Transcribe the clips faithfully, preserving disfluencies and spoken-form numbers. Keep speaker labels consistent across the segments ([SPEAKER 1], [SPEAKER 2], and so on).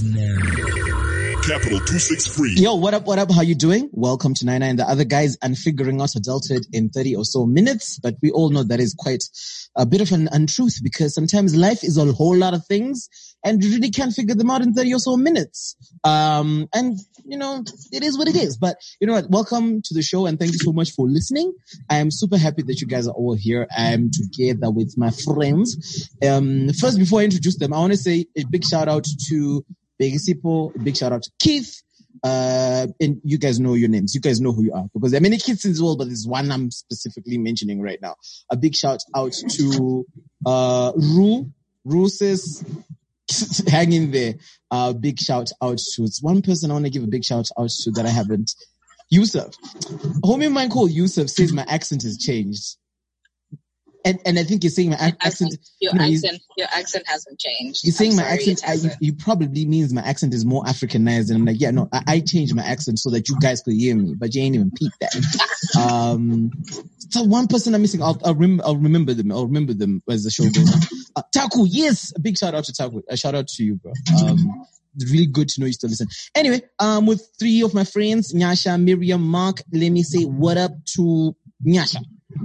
[SPEAKER 1] now. Capital two six three.
[SPEAKER 2] Yo, what up, what up? How you doing? Welcome to Nine Nine, the other guys, and figuring out adulthood in thirty or so minutes. But we all know that is quite a bit of an untruth, because sometimes life is a whole lot of things and you really can't figure them out in thirty or so minutes. Um, and you know, it is what it is. But you know what? Welcome to the show and thank you so much for listening. I am super happy that you guys are all here. I am together with my friends. Um, first, before I introduce them, I want to say a big shout out to Big Sipo, a big shout out to Keith. Uh, and you guys know your names. You guys know who you are, because there are many kids in this world, but there's one I'm specifically mentioning right now. A big shout out to, uh, Ru. Ru says, hang in there. Uh, big shout out to, it's one person I want to give a big shout out to that I haven't. Yusuf. A homie of mine called Yusuf says my accent has changed. And and I think you're saying my ac- accent.
[SPEAKER 3] Your
[SPEAKER 2] no,
[SPEAKER 3] accent, your accent hasn't changed.
[SPEAKER 2] You're saying
[SPEAKER 3] I'm
[SPEAKER 2] my
[SPEAKER 3] sorry,
[SPEAKER 2] accent. I, you, you probably means my accent is more Africanized, and I'm like, yeah, no, I, I changed my accent so that you guys could hear me, but you ain't even peeped that. um, so one person I'm missing. I'll I'll, rem- I'll remember them. I'll remember them as the show goes on. Uh, Taku, yes, a big shout out to Taku. A shout out to you, bro. Um, really good to know you still listen. Anyway, um, with three of my friends, Nyasha, Miriam, Mark, let me say what up to Nyasha.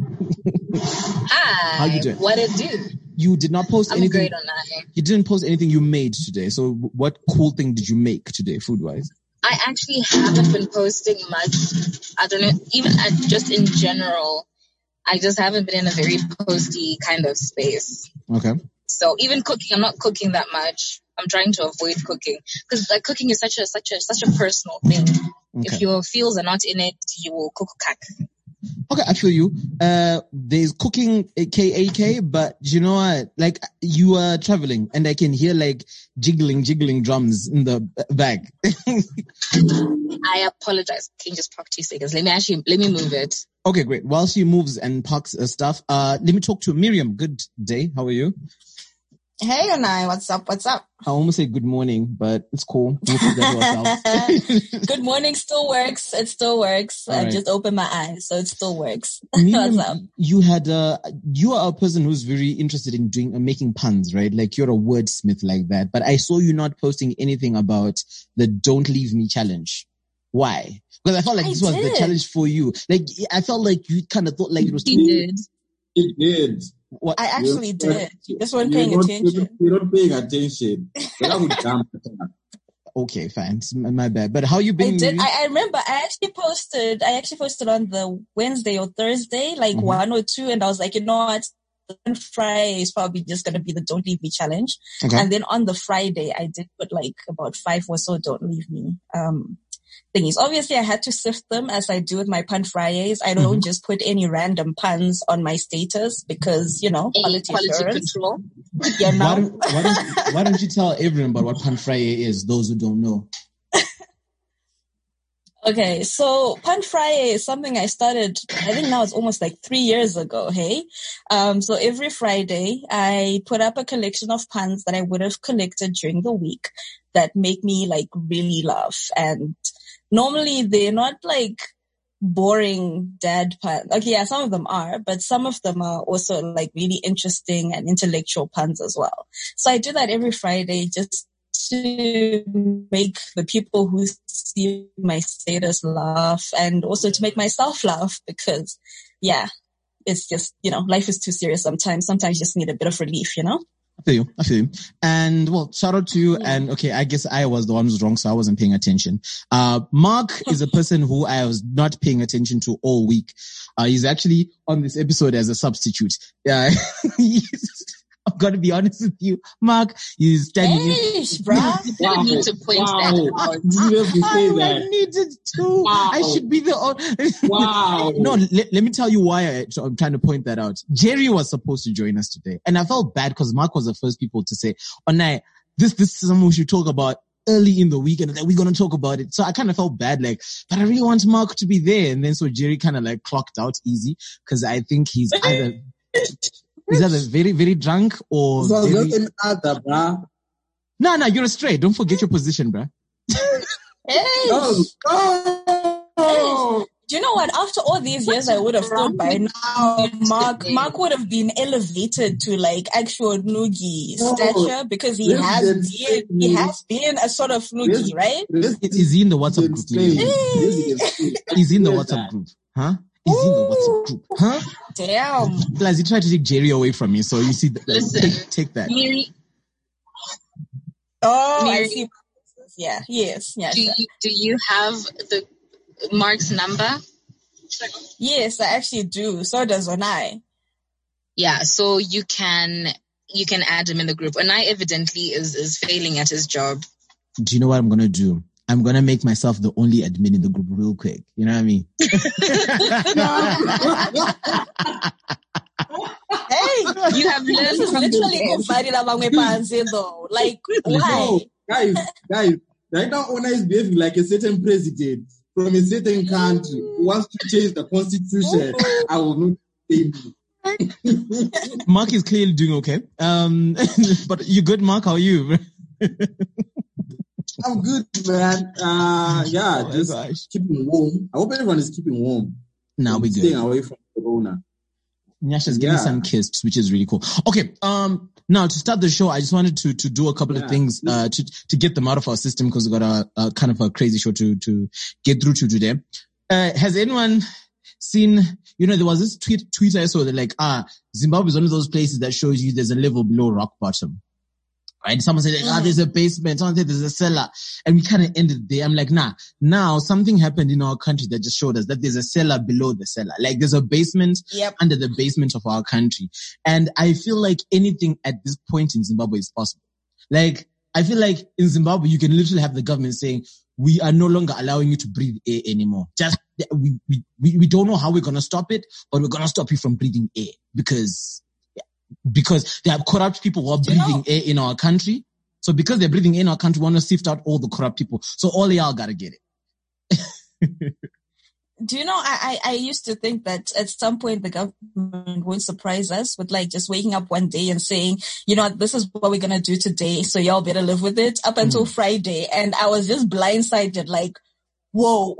[SPEAKER 3] Hi.
[SPEAKER 2] How you doing?
[SPEAKER 3] What it do?
[SPEAKER 2] You did not post
[SPEAKER 3] I'm
[SPEAKER 2] anything.
[SPEAKER 3] great on that.
[SPEAKER 2] You didn't post anything you made today. So what cool thing did you make today, food-wise?
[SPEAKER 3] I actually haven't been posting much. I don't know, even at, just in general, I just haven't been in a very posty kind of space.
[SPEAKER 2] Okay.
[SPEAKER 3] So even cooking, I'm not cooking that much. I'm trying to avoid cooking, because like cooking is such a such a such a personal thing.
[SPEAKER 2] Okay.
[SPEAKER 3] If your feels are not in it, you will cook cack.
[SPEAKER 2] Okay, I feel you. Uh, there's cooking K A K, but you know what? Like, you are traveling and I can hear like jiggling, jiggling drums in the bag.
[SPEAKER 3] I apologize. Can you just park two seconds? Let me actually, let me move it.
[SPEAKER 2] Okay, great. While she moves and parks uh, stuff, uh, let me talk to Miriam. Good day. How are you?
[SPEAKER 4] Hey, Onai, what's up? What's up?
[SPEAKER 2] I almost say good morning, but it's cool. We'll keep that to ourselves.
[SPEAKER 4] Good morning still works. It still works.
[SPEAKER 2] All
[SPEAKER 4] I
[SPEAKER 2] right.
[SPEAKER 4] just opened my eyes, so it still works.
[SPEAKER 2] Miriam,
[SPEAKER 4] what's up?
[SPEAKER 2] You had uh, you are a person who's very interested in doing uh, making puns, right? Like you're a wordsmith like that. But I saw you not posting anything about the "Don't Leave Me" challenge. Why? Because I felt like
[SPEAKER 4] I
[SPEAKER 2] this was
[SPEAKER 4] did.
[SPEAKER 2] the challenge for you. Like I felt like you kind of thought like it was too.
[SPEAKER 3] He did.
[SPEAKER 5] It did.
[SPEAKER 2] What?
[SPEAKER 4] I actually
[SPEAKER 5] You're-
[SPEAKER 4] did. You just weren't
[SPEAKER 5] You're
[SPEAKER 4] paying
[SPEAKER 5] not,
[SPEAKER 4] attention.
[SPEAKER 5] You're not, you're not paying attention. But I would jump.
[SPEAKER 2] Okay, fine. It's my, my bad. But how you
[SPEAKER 4] I
[SPEAKER 2] been?
[SPEAKER 4] did.
[SPEAKER 2] Miriam?
[SPEAKER 4] I, I remember I actually posted, I actually posted on the Wednesday or Thursday, like
[SPEAKER 2] Mhm.
[SPEAKER 4] one or two. And I was like, you know what? On Friday is probably just going to be the Don't Leave Me challenge.
[SPEAKER 2] Okay.
[SPEAKER 4] And then on the Friday, I did put like about five or so Don't Leave Me, um, thingies. Obviously, I had to sift them as I do with my pun Fridays. I don't
[SPEAKER 2] Mhm.
[SPEAKER 4] just put any random puns on my status because, you know,
[SPEAKER 3] Any
[SPEAKER 4] quality
[SPEAKER 3] quality
[SPEAKER 4] assurance.
[SPEAKER 3] control.
[SPEAKER 4] Yeah,
[SPEAKER 2] Why
[SPEAKER 4] now.
[SPEAKER 2] don't, why, don't, why don't you tell everyone about what Pan Friday is, those who don't know?
[SPEAKER 4] Okay, so Pan Friday is something I started, I think now it's almost like three years ago, hey? Um, so every Friday, I put up a collection of puns that I would have collected during the week that make me like really laugh. And normally they're not like boring dad puns. Okay, yeah, some of them are, but some of them are also like really interesting and intellectual puns as well. So I do that every Friday just to make the people who see my status laugh and also to make myself laugh because, yeah, it's just, you know, life is too serious sometimes. Sometimes you just need a bit of relief, you know?
[SPEAKER 2] I feel you. I feel you. And well, shout out to you.
[SPEAKER 4] Yeah.
[SPEAKER 2] And okay, I guess I was the one who's wrong, so I wasn't paying attention. Uh, Mark is a person who I was not paying attention to all week. Uh, he's actually on this episode as a substitute. Yeah. I've got to be honest with you, Mark. He's standing in.
[SPEAKER 4] Eish, bruh.
[SPEAKER 3] You didn't need to point
[SPEAKER 5] Wow.
[SPEAKER 3] that out.
[SPEAKER 5] You have to say
[SPEAKER 2] I
[SPEAKER 5] that.
[SPEAKER 2] needed to.
[SPEAKER 5] Wow.
[SPEAKER 2] I should be the.
[SPEAKER 5] Wow.
[SPEAKER 2] No, let, let me tell you why I, so I'm trying to point that out. Jerry was supposed to join us today, and I felt bad because Mark was the first people to say, "Oh, no, this this is something we should talk about early in the week, and that we're gonna talk about it." So I kind of felt bad, like, but I really want Mark to be there, and then so Jerry kind of like clocked out easy because I think he's either. He's either very, very drunk or
[SPEAKER 5] So
[SPEAKER 2] very...
[SPEAKER 5] nothing other, bruh.
[SPEAKER 2] No, no, you're straight. Don't forget your position, bruh.
[SPEAKER 4] Hey,
[SPEAKER 5] Go, go.
[SPEAKER 4] Do you know what? After all these years, I would have thought by now Mark Mark would have been elevated to like actual Nugi stature because he has been he has been a sort of Nugi, right?
[SPEAKER 2] Is he in the WhatsApp group? Is he in the WhatsApp group? Huh? Is he in the WhatsApp group? Huh?
[SPEAKER 4] Damn.
[SPEAKER 2] Plus, he tried to take Jerry away from me, so you see, like,
[SPEAKER 3] Listen,
[SPEAKER 2] take, take that.
[SPEAKER 3] Miri,
[SPEAKER 4] Oh,
[SPEAKER 3] Miri,
[SPEAKER 4] I see. Yeah, yes, yeah.
[SPEAKER 3] do
[SPEAKER 4] Sure.
[SPEAKER 3] you do you have the Mark's number?
[SPEAKER 4] Yes, I actually do. So does Onai.
[SPEAKER 3] Yeah, so you can you can add him in the group. Onai evidently is is failing at his job.
[SPEAKER 2] Do you know what I'm gonna do? I'm gonna make myself the only admin in the group real quick. You know what I mean?
[SPEAKER 4] Hey,
[SPEAKER 3] You have
[SPEAKER 4] this
[SPEAKER 3] learned
[SPEAKER 4] is
[SPEAKER 3] from
[SPEAKER 4] literally
[SPEAKER 3] the
[SPEAKER 4] Kufari Labangwe Panze though. Like, why?
[SPEAKER 5] No, guys, guys, right now Ona is behaving like a certain president from a certain country who wants to change the constitution. I will not say it.
[SPEAKER 2] Mark is clearly doing okay. Um, but you good, Mark? How are you?
[SPEAKER 5] I'm good, man. Uh, yeah,
[SPEAKER 2] Oh my
[SPEAKER 5] just
[SPEAKER 2] gosh.
[SPEAKER 5] keeping warm. I hope everyone is keeping warm.
[SPEAKER 2] Now we
[SPEAKER 5] Staying
[SPEAKER 2] good.
[SPEAKER 5] away from Corona.
[SPEAKER 2] Nyasha's getting
[SPEAKER 5] Yeah.
[SPEAKER 2] some kissed, which is really cool. Okay. Um, now to start the show, I just wanted to, to do a couple
[SPEAKER 5] Yeah.
[SPEAKER 2] of things, uh, to, to get them out of our system because we got a, a kind of a crazy show to, to get through to today. Uh, has anyone seen, you know, there was this tweet, tweet I saw that like, ah, Zimbabwe is one of those places that shows you there's a level below rock bottom. Right? Someone said, like, ah, there's a basement. Someone said there's a cellar. And we kind of ended there. I'm like, nah, now something happened in our country that just showed us that there's a cellar below the cellar. Like there's a basement
[SPEAKER 4] Yep.
[SPEAKER 2] under the basement of our country. And I feel like anything at this point in Zimbabwe is possible. Like, I feel like in Zimbabwe, you can literally have the government saying, we are no longer allowing you to breathe air anymore. Just, we, we, we, we don't know how we're going to stop it, but we're going to stop you from breathing air because, because there are corrupt people who are
[SPEAKER 4] Do you
[SPEAKER 2] breathing
[SPEAKER 4] know-
[SPEAKER 2] air in our country. So because they're breathing air in our country, we want to sift out all the corrupt people. So all y'all gotta get it.
[SPEAKER 4] Do you know, I, I, I used to think that at some point the government would surprise us with like just waking up one day and saying, you know, this is what we're going to do today. So y'all better live with it up until
[SPEAKER 2] Mm.
[SPEAKER 4] Friday. And I was just blindsided like, whoa.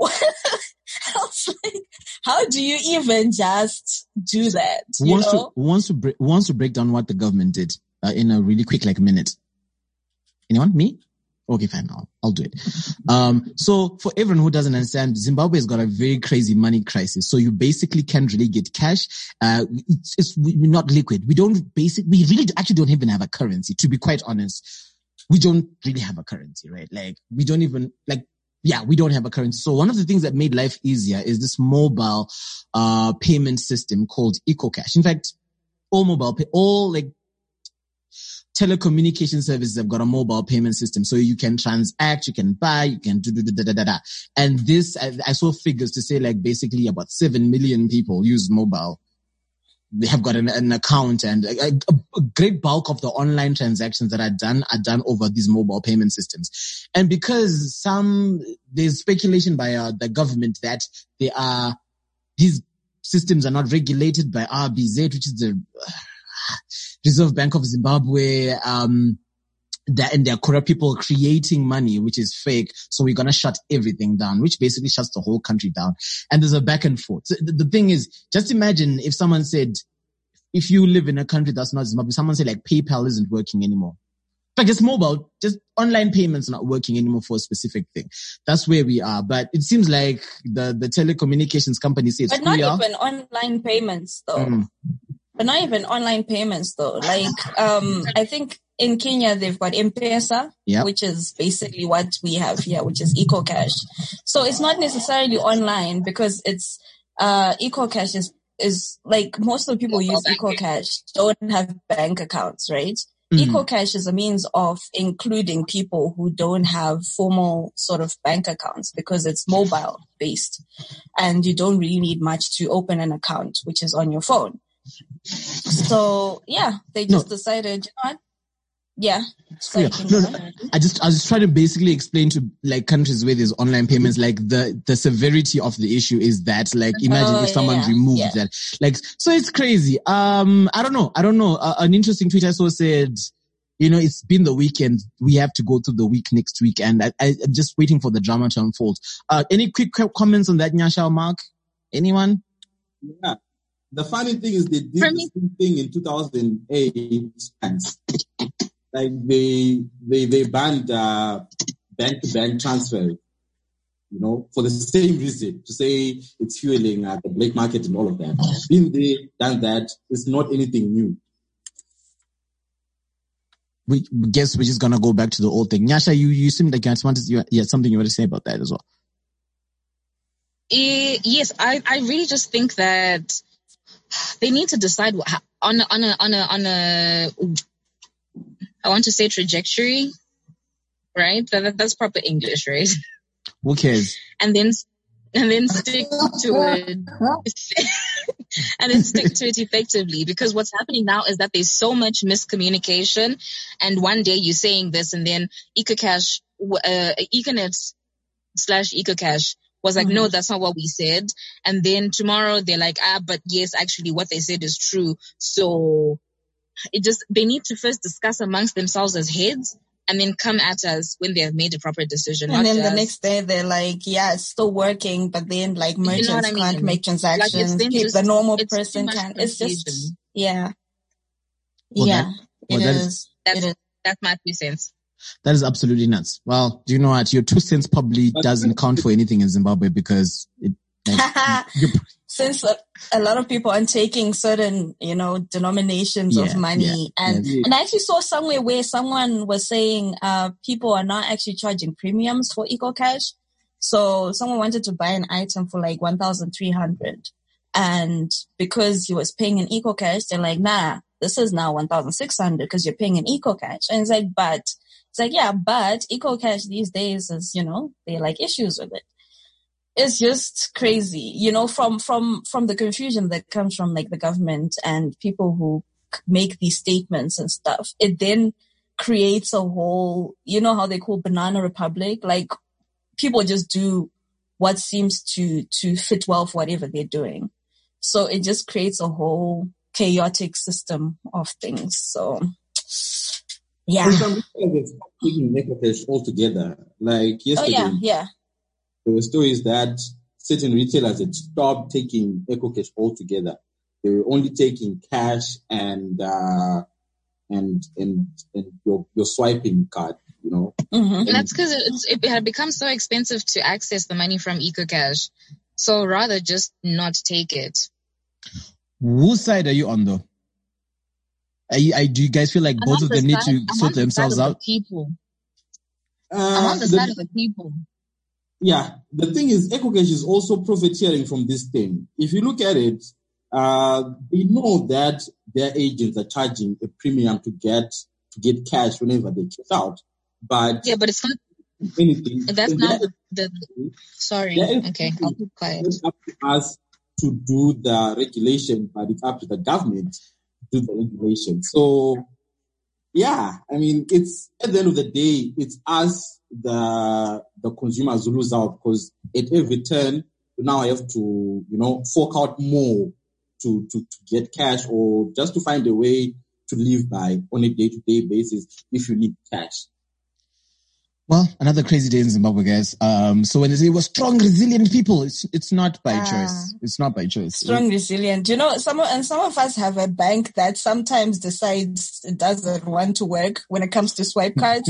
[SPEAKER 4] I was like, how do you even just do that?
[SPEAKER 2] Who
[SPEAKER 4] You
[SPEAKER 2] wants
[SPEAKER 4] know?
[SPEAKER 2] to, who wants to, bre- who wants to break down what the government did uh, in a really quick, like minute? Anyone? Me? Okay, fine. I'll, I'll do it. Um, so for everyone who doesn't understand, Zimbabwe has got a very crazy money crisis. So you basically can't really get cash. Uh, it's, it's we're not liquid. We don't basic, we really actually don't even have a currency, to be quite honest. We don't really have a currency, right? Like we don't even, like, yeah, we don't have a currency. So one of the things that made life easier is this mobile, uh, payment system called EcoCash. In fact, all mobile pay, all like, telecommunication services have got a mobile payment system. So you can transact, you can buy, you can do, do, do, da, da, da, da. And this, I, I saw figures to say like basically about seven million people use mobile. They have got an, an account and a, a, a great bulk of the online transactions that are done are done over these mobile payment systems. And because some, there's speculation by uh, the government that they are, these systems are not regulated by R B Z, which is the uh, Reserve Bank of Zimbabwe, um, that, and there are corrupt people creating money, which is fake. So we're going to shut everything down, which basically shuts the whole country down. And there's a back and forth. So the, the thing is, just imagine if someone said, if you live in a country that's not Zimbabwe, someone said like PayPal isn't working anymore. Like it's mobile, just online payments not working anymore for a specific thing. That's where we are. But it seems like the, the telecommunications company says,
[SPEAKER 4] But not even online payments though.
[SPEAKER 2] Mm.
[SPEAKER 4] But not even online payments though. Like, um, I think in Kenya, they've got M-Pesa,
[SPEAKER 2] Yep.
[SPEAKER 4] which is basically what we have here, which is EcoCash. So it's not necessarily online because it's, uh, EcoCash is, is like most of the people who use EcoCash don't have bank accounts, right?
[SPEAKER 2] Mhm.
[SPEAKER 4] EcoCash is a means of including people who don't have formal sort of bank accounts because it's mobile based and you don't really need much to open an account, which is on your phone. So yeah, they just
[SPEAKER 2] No.
[SPEAKER 4] decided, you know what? Yeah. So
[SPEAKER 2] Yeah.
[SPEAKER 4] you can
[SPEAKER 2] No,
[SPEAKER 4] go
[SPEAKER 2] no,
[SPEAKER 4] ahead.
[SPEAKER 2] I just, I was trying to basically explain to like countries where there's online payments, like the, the severity of the issue is that like, imagine
[SPEAKER 4] Oh,
[SPEAKER 2] if someone
[SPEAKER 4] yeah,
[SPEAKER 2] removed
[SPEAKER 4] yeah.
[SPEAKER 2] that, like, so it's crazy. Um, I don't know. I don't know. Uh, an interesting tweet I saw said, you know, it's been the weekend. We have to go through the week next week. And I, I, I'm just waiting for the drama to unfold. Uh, any quick qu- comments on that, Nyasha or Mark? Anyone?
[SPEAKER 5] Yeah. The funny thing is they did the same thing in two thousand eight. Like they they they banned uh, bank-to-bank transfer, you know, for the same reason, to say it's fueling uh, the black market and all of that. Been there, done that. It's not anything new.
[SPEAKER 2] We guess we're just gonna go back to the old thing. Nyasha, you you seem like you had, you had something you want to say about that as well.
[SPEAKER 3] Uh, yes, I, I really just think that they need to decide what, on a, on a on a on a I want to say trajectory, right? That, that's proper English, right?
[SPEAKER 2] Who cares?
[SPEAKER 3] And then and then stick to it. And then stick to it effectively, because what's happening now is that there's so much miscommunication, and one day you're saying this, and then EcoCash, uh, Econet slash EcoCash was like, mm-hmm. no, that's not what we said. And then tomorrow they're like, ah, but yes, actually what they said is true. So it just, they need to first discuss amongst themselves as heads, and then come at us when they have made a proper decision.
[SPEAKER 4] And then
[SPEAKER 3] just,
[SPEAKER 4] the next day they're like, yeah, it's still working, but then like merchants you know I mean? can't make transactions. Like just, the normal person can't. It's just, yeah.
[SPEAKER 2] Well,
[SPEAKER 4] yeah,
[SPEAKER 2] that,
[SPEAKER 4] well,
[SPEAKER 2] it,
[SPEAKER 4] that
[SPEAKER 3] is,
[SPEAKER 4] is,
[SPEAKER 3] that's,
[SPEAKER 4] it is.
[SPEAKER 3] That's my two cents.
[SPEAKER 2] That is absolutely nuts. Well, do you know what? Your two cents probably doesn't count for anything in Zimbabwe, because it, like,
[SPEAKER 4] since a, a lot of people are taking certain, you know, denominations yeah, of money. Yeah, and, yeah. and I actually saw somewhere where someone was saying, uh, people are not actually charging premiums for EcoCash. So someone wanted to buy an item for like one thousand three hundred. And because he was paying in EcoCash, they're like, nah, this is now one thousand six hundred because you're paying in EcoCash. And it's like, but it's like, yeah, but EcoCash these days is, you know, there are like issues with it. It's just crazy, you know, from, from, from the confusion that comes from like the government and people who make these statements and stuff. It then creates a whole, you know how they call Banana Republic? Like people just do what seems to, to fit well for whatever they're doing. So it just creates a whole chaotic system of things. So, yeah.
[SPEAKER 5] Some people are taking EcoCash altogether. Like yesterday.
[SPEAKER 4] Oh, yeah, yeah.
[SPEAKER 5] There were stories that certain retailers had stopped taking EcoCash altogether. They were only taking cash and uh, and and and your your swiping card, you know.
[SPEAKER 3] Mm-hmm. And that's because it, it had become so expensive to access the money from EcoCash. So rather just not take it.
[SPEAKER 2] Whose side are you on, though? Are you, are, do you guys feel like I'm both of them the need to
[SPEAKER 3] I'm
[SPEAKER 2] sort
[SPEAKER 3] the
[SPEAKER 2] themselves
[SPEAKER 3] side of
[SPEAKER 2] out?
[SPEAKER 3] The people.
[SPEAKER 5] Uh,
[SPEAKER 3] I'm on the, the side of the people.
[SPEAKER 5] Yeah, the thing is, EcoCash is also profiteering from this thing. If you look at it, uh, they know that their agents are charging a premium to get to get cash whenever they cash out. But
[SPEAKER 3] yeah, but it's not
[SPEAKER 5] anything.
[SPEAKER 3] That's not the, the. Sorry. Okay, I'll be quiet.
[SPEAKER 5] It's up to us to do the regulation, but it's up to the government to do the regulation. So, yeah, I mean, it's at the end of the day, it's us. the the consumers lose out, because at every turn now I have to, you know, fork out more to, to, to get cash, or just to find a way to live by on a day-to-day basis if you need cash.
[SPEAKER 2] Well, another crazy day in Zimbabwe, guys. Um, so when they say we're strong, resilient people, it's it's not by uh, choice. It's not by choice.
[SPEAKER 4] Strong, it's, resilient. You know, some and some of us have a bank that sometimes decides it doesn't want to work when it comes to swipe cards.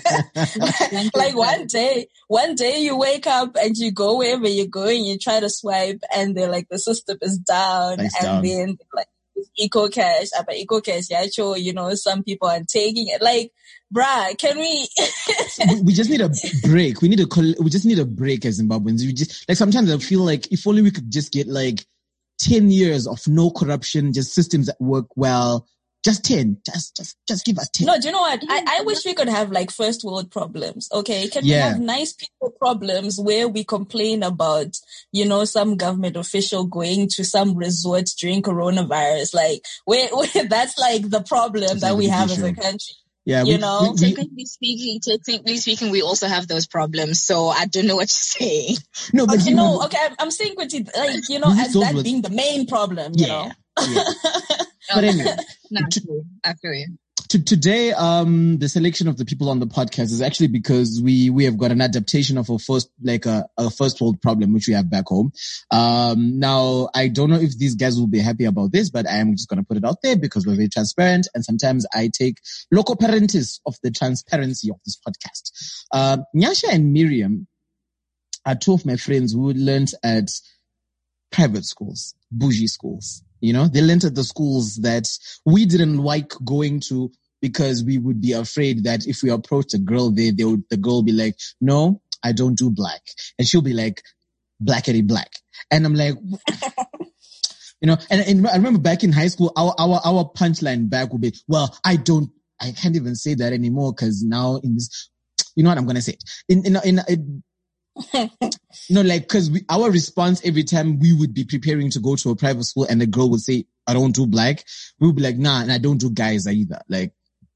[SPEAKER 4] Like one day, one day you wake up and you go wherever you're going, you try to swipe, and they're like, the system is down, nice and down. Then like EcoCash, but EcoCash, yeah, sure, you know, some people are taking it. Like, bruh, can we?
[SPEAKER 2] We just need a break. We need a. We just need a break as Zimbabweans. We just like sometimes I feel like if only we could just get like ten years of no corruption, just systems that work well. Just ten. Just, just, just give us ten.
[SPEAKER 4] No, do you know what? I, I wish we could have like first world problems. Okay, can yeah. we have nice people problems where we complain about, you know, some government official going to some resort during coronavirus? Like, where, where that's like the problem that's that like we have as a country.
[SPEAKER 2] Yeah,
[SPEAKER 4] you
[SPEAKER 2] we,
[SPEAKER 4] know.
[SPEAKER 2] We, we,
[SPEAKER 3] technically speaking, technically speaking, we also have those problems. So I don't know what you're saying.
[SPEAKER 2] No, but
[SPEAKER 4] okay,
[SPEAKER 2] you
[SPEAKER 4] no,
[SPEAKER 2] know,
[SPEAKER 4] okay, I'm, I'm saying, like, you know, as that with, being the main problem. You
[SPEAKER 2] yeah,
[SPEAKER 4] know.
[SPEAKER 2] Yeah. But anyway,
[SPEAKER 3] no, to, I feel you.
[SPEAKER 2] to, today, um, the selection of the people on the podcast is actually because we, we have got an adaptation of a first, like a, a first world problem, which we have back home. Um, now I don't know if these guys will be happy about this, but I am just going to put it out there because we're very transparent. And sometimes I take local parentis of the transparency of this podcast. Uh, Nyasha and Miriam are two of my friends who learned at private schools, bougie schools. You know, they learned at the schools that we didn't like going to because we would be afraid that if we approached a girl there, they would, the girl would be like, no, I don't do black. And she'll be like, blackety black. And I'm like, you know, and, and I remember back in high school, our, our, our punchline back would be, well, I don't, I can't even say that anymore because now in this, you know what I'm going to say? In, in, in, in you know, like, cause we, our response every time we would be preparing to go to a private school and the girl would say, I don't do black. We would be like, nah, and I don't do guys either. Like,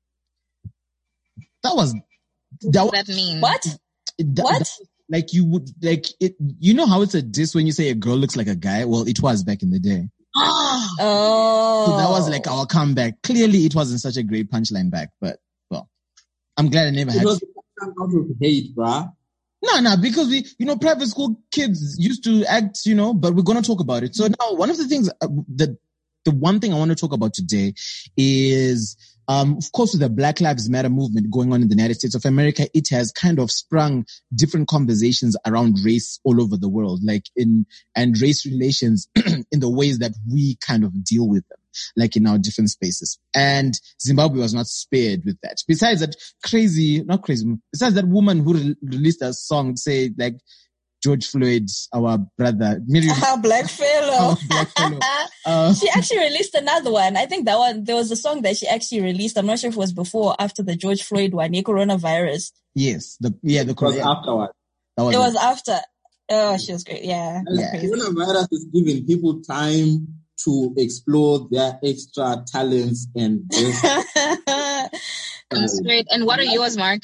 [SPEAKER 2] that was, that,
[SPEAKER 3] what does that mean?
[SPEAKER 4] What?
[SPEAKER 2] That,
[SPEAKER 4] what?
[SPEAKER 2] That, like you would, like it, you know how it's a diss when you say a girl looks like a guy? Well, it was back in the day.
[SPEAKER 4] Oh.
[SPEAKER 2] So that was like our comeback. Clearly it wasn't such a great punchline back, but well, I'm glad I never
[SPEAKER 5] it
[SPEAKER 2] had
[SPEAKER 5] was
[SPEAKER 2] to.
[SPEAKER 5] out of hate, bruh.
[SPEAKER 2] No, no, because we, you know, private school kids used to act, you know, but we're going to talk about it. So now one of the things uh, that, the one thing I want to talk about today is, um, of course, with the Black Lives Matter movement going on in the United States of America, it has kind of sprung different conversations around race all over the world, like in, and race relations in the ways that we kind of deal with them, like in our different spaces. And Zimbabwe was not spared with that. Besides that crazy, not crazy, besides that woman who re- released a song, say like George Floyd, our brother, Miriam,
[SPEAKER 4] Our black fellow.
[SPEAKER 2] our black fellow. Uh,
[SPEAKER 4] She actually released another one. I think that one, there was a song that she actually released. I'm not sure if it was before or after the George Floyd one, the coronavirus.
[SPEAKER 2] yes, the, yeah, the
[SPEAKER 5] It was
[SPEAKER 2] yeah,
[SPEAKER 5] afterward.
[SPEAKER 2] that was
[SPEAKER 4] It
[SPEAKER 2] it.
[SPEAKER 4] was after. Oh, she was great. Yeah.
[SPEAKER 5] And
[SPEAKER 2] Yeah.
[SPEAKER 4] Crazy.
[SPEAKER 5] coronavirus is giving people time to explore their extra talents and just,
[SPEAKER 3] That's great. And what are yours, Mark?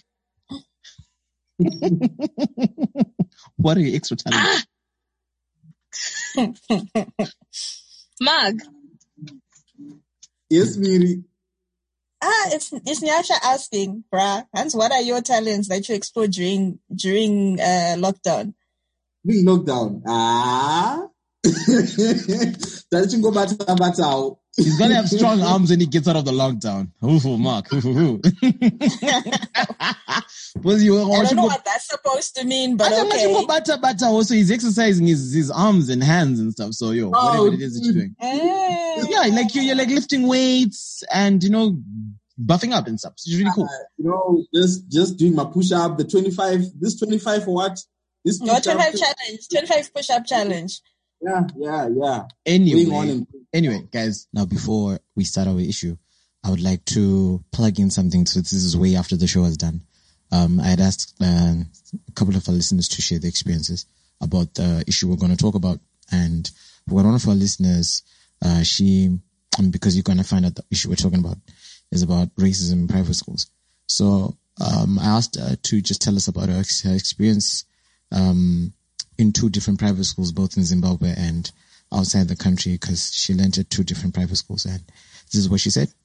[SPEAKER 2] What are your extra talents?
[SPEAKER 3] Mark,
[SPEAKER 5] yes, Miri.
[SPEAKER 4] Ah, it's it's Nyasha asking, bruh. Hans, what are your talents that you explored during during uh, lockdown?
[SPEAKER 5] Big lockdown. Ah. That you go back to that.
[SPEAKER 2] He's gonna have strong arms when he gets out of the lockdown. Ooh, Mark. Ooh. Was you
[SPEAKER 4] I don't know what that's supposed to mean, but okay.
[SPEAKER 2] Bata, bata. Also, he's exercising his, his arms and hands and stuff. So, yo,
[SPEAKER 5] Oh,
[SPEAKER 2] whatever it is that you're doing.
[SPEAKER 4] Mm.
[SPEAKER 2] Yeah, like you, you're like lifting weights and, you know, buffing up and stuff. It's really cool.
[SPEAKER 5] Uh, you know, just just doing my push up. The twenty-five. This twenty-five for what? This
[SPEAKER 4] Your
[SPEAKER 5] push-up-
[SPEAKER 4] twenty-five challenge, twenty-five push-up challenge.
[SPEAKER 5] Yeah, yeah, yeah.
[SPEAKER 2] Anyway,
[SPEAKER 5] Going on and-
[SPEAKER 2] anyway, guys.
[SPEAKER 6] Now, before we start our issue, I would like to plug in something. So this is way after the show is done. Um, I had asked uh, a couple of our listeners to share their experiences about the issue we're going to talk about. And one of our listeners, uh, she, um, because you're going to find out the issue we're talking about is about racism in private schools. So um, I asked her to just tell us about her, her experience um, in two different private schools, both in Zimbabwe and outside the country, because she learned at two different private schools. And this is what she said.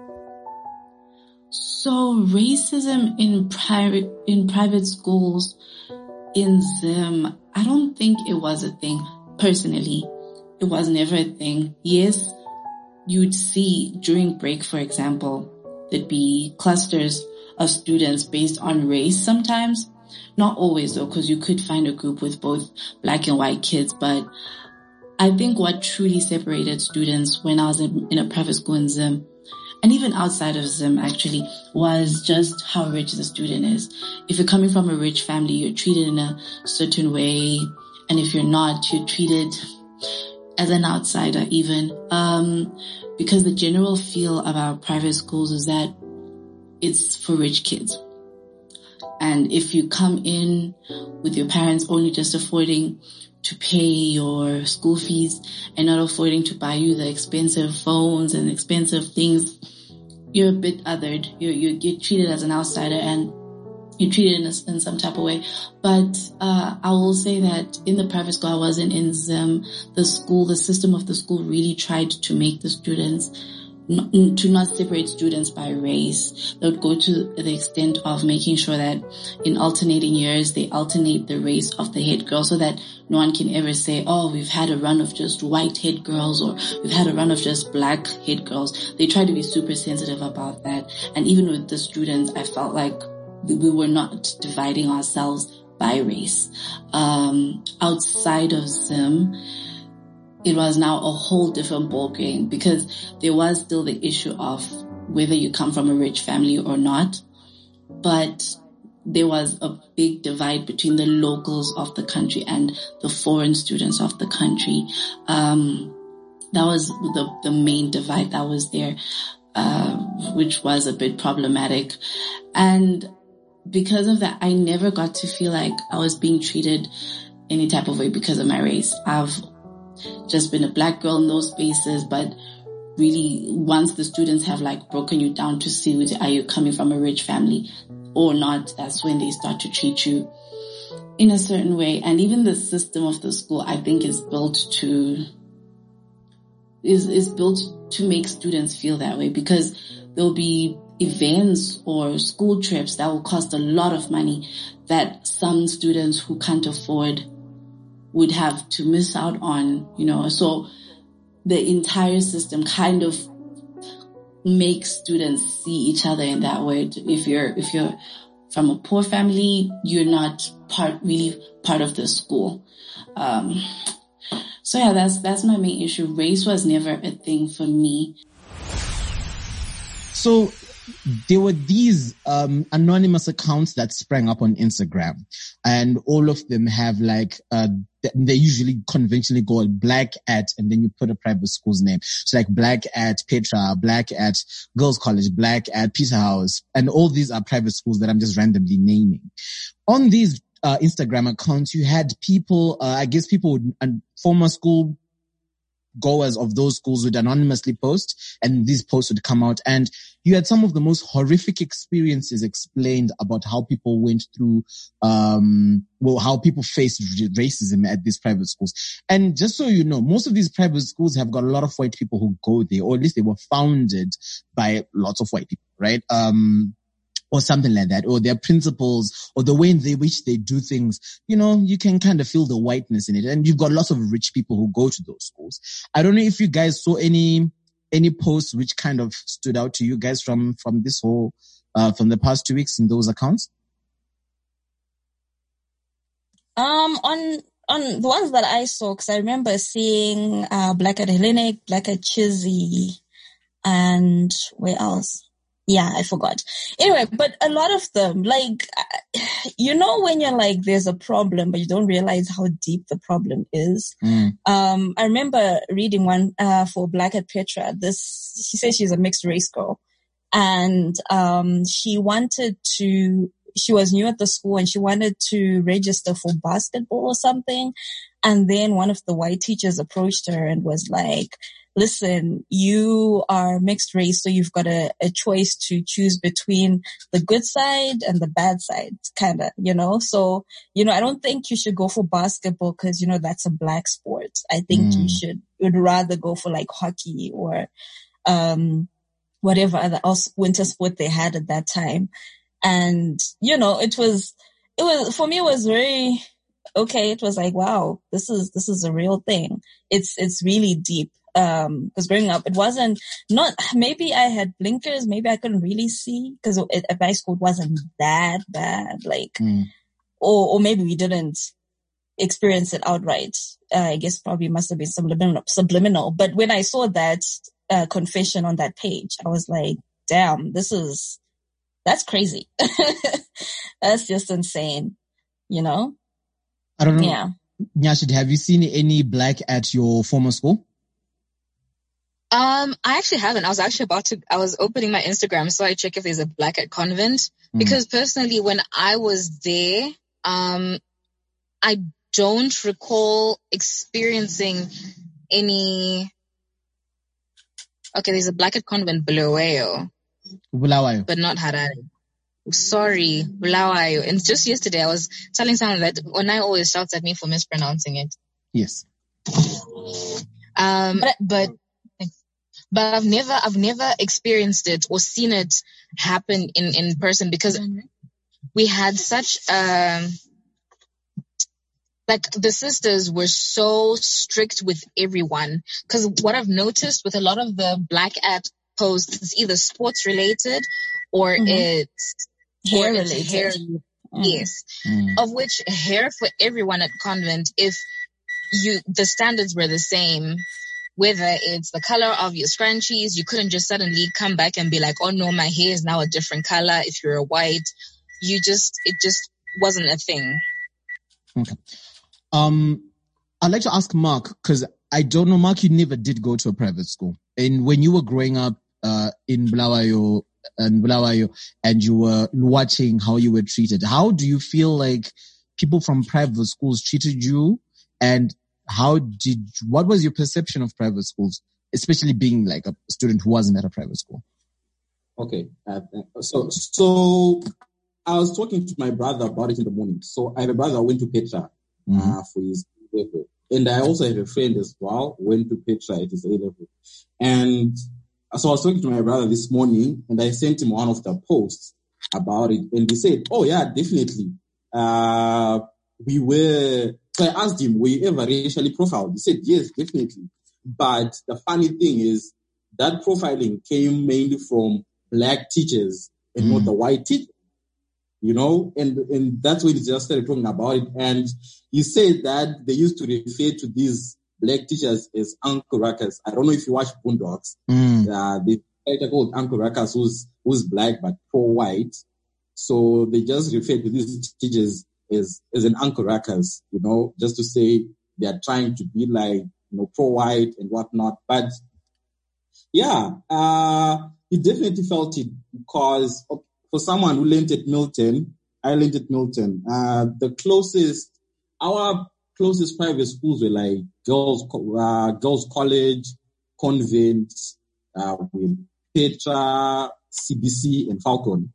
[SPEAKER 7] So racism in private in private schools in Zim, I don't think it was a thing. Personally, it was never a thing. Yes, you'd see during break, for example, there'd be clusters of students based on race sometimes. Not always though, because you could find a group with both black and white kids. But I think what truly separated students when I was in, in a private school in Zim, and even outside of Zim actually, was just how rich the student is. If you're coming from a rich family, you're treated in a certain way. And if you're not, you're treated as an outsider even. Um, because the general feel about private schools is that it's for rich kids. And if you come in with your parents only just affording to pay your school fees and not affording to buy you the expensive phones and expensive things, you're a bit othered. You're, you're, you're treated as an outsider and you're treated in, a, in some type of way. But uh, I will say that in the private school I wasn't in Zim, the school, the system of the school really tried to make the students not, to not separate students by race. They would go to the extent of making sure that in alternating years, they alternate the race of the head girl so that no one can ever say, oh, we've had a run of just white head girls or we've had a run of just black head girls. They try to be super sensitive about that. And even with the students, I felt like we were not dividing ourselves by race. Um, outside of Zim, it was now a whole different ballgame because there was still the issue of whether you come from a rich family or not. But there was a big divide between the locals of the country and the foreign students of the country. Um, that was the, the main divide that was there, uh, which was a bit problematic. And because of that, I never got to feel like I was being treated any type of way because of my race. I've just been a black girl in those spaces, but really once the students have like broken you down to see, are you coming from a rich family or not, that's when they start to treat you in a certain way. And even the system of the school, I think, is built to, is, is built to make students feel that way because there'll be events or school trips that will cost a lot of money that some students who can't afford would have to miss out on, you know. So the entire system kind of makes students see each other in that way. If you're, if you're from a poor family, you're not part, really part of the school. Um, so yeah, that's, that's my main issue. Race was never a thing for me.
[SPEAKER 2] So there were these um, anonymous accounts that sprang up on Instagram, and all of them have like, uh, they usually conventionally go black at, and then you put a private school's name. So like black at Petra, black at Girls College, black at Peterhouse, and all these are private schools that I'm just randomly naming. On these uh, Instagram accounts, you had people, uh, I guess people would, and former school goers of those schools would anonymously post, and these posts would come out, and you had some of the most horrific experiences explained about how people went through, um, well, how people faced racism at these private schools. And just so you know, most of these private schools have got a lot of white people who go there, or at least they were founded by lots of white people, right? Um, or something like that, or their principles, or the way in which they do things, you know, you can kind of feel the whiteness in it. And you've got lots of rich people who go to those schools. I don't know if you guys saw any, any posts which kind of stood out to you guys from, from this whole, uh, from the past two weeks in those accounts.
[SPEAKER 4] Um, on, on the ones that I saw, cause I remember seeing, uh, Black at Hellenic, Black at Chizzy, and where else? Yeah, I forgot. Anyway, but a lot of them, like, you know, when you're like, there's a problem, but you don't realize how deep the problem is. Mm. Um, I remember reading one, uh, for Black at Petra. This, she says she's a mixed race girl, and, um, she wanted to, she was new at the school and she wanted to register for basketball or something. And then one of the white teachers approached her and was like, listen, you are mixed race, so you've got a, a choice to choose between the good side and the bad side, kind of, you know? So, you know, I don't think you should go for basketball because, you know, that's a black sport. I think mm. you should, you'd rather go for like hockey or, um, whatever other else winter sport they had at that time. And, you know, it was, it was, for me, it was very, okay. It was like, wow, this is, this is a real thing. It's, it's really deep. Um, cause growing up, it wasn't not, maybe I had blinkers, maybe I couldn't really see cause it, at my school it wasn't that bad, like, mm. or, or maybe we didn't experience it outright. Uh, I guess probably must have been subliminal, subliminal. But when I saw that, uh, confession on that page, I was like, damn, this is, that's crazy. That's just insane, you know?
[SPEAKER 2] I don't know.
[SPEAKER 4] Yeah.
[SPEAKER 2] Nyashid, have you seen any black at your former school?
[SPEAKER 3] Um, I actually haven't. I was actually about to, I was opening my Instagram, so I check if there's a black at convent. Mm. Because personally, when I was there, um, I don't recall experiencing any, okay, there's a black at convent, Bulawayo.
[SPEAKER 2] Bulawayo.
[SPEAKER 3] But not Harare. Sorry, Bulawayo. And just yesterday, I was telling someone that Onai always shouts at me for mispronouncing it.
[SPEAKER 2] Yes.
[SPEAKER 3] Um, but, but but I've never, I've never experienced it or seen it happen in, in person because mm-hmm. we had such, um, like the sisters were so strict with everyone. Cause what I've noticed with a lot of the black ad posts, it's either sports related or mm-hmm. it's
[SPEAKER 4] hair
[SPEAKER 3] or
[SPEAKER 4] related.
[SPEAKER 3] It's hair, mm. Yes. Mm. Of which hair for everyone at convent, if you, the standards were the same, whether it's the color of your scrunchies, you couldn't just suddenly come back and be like, oh no, my hair is now a different color. If you're a white, you just, it just wasn't a thing.
[SPEAKER 2] Okay. Um, I'd like to ask Mark, because I don't know, Mark, you never did go to a private school. And when you were growing up uh, in Bulawayo, and Bulawayo, and you were watching how you were treated, how do you feel like people from private schools treated you? And how did, what was your perception of private schools, especially being like a student who wasn't at a private school?
[SPEAKER 5] Okay. Uh, so, so I was talking to my brother about it in the morning. So I have a brother who went to Petra mm-hmm. uh, for his A-level. And I also have a friend as well who went to Petra at his A-level. And so I was talking to my brother this morning and I sent him one of the posts about it. And he said, oh yeah, definitely. Uh, we were, so I asked him, were you ever racially profiled? He said, yes, definitely. But the funny thing is that profiling came mainly from black teachers and mm. not the white teachers, you know, and, and that's when he just started talking about it. And he said that they used to refer to these black teachers as Uncle Ruckus. I don't know if you watch Boondocks. Mm. Uh, the character called Uncle Ruckus who's, who's black but pro-white. So they just refer to these teachers as, as an Uncle Ruckus, you know, just to say they are trying to be like, you know, pro-white and whatnot. But yeah, uh, he definitely felt it because for someone who learned at Milton, I learned at Milton, uh, the closest, our closest private schools were like girls, uh, girls college, convent, uh, with Petra, C B C, and Falcon.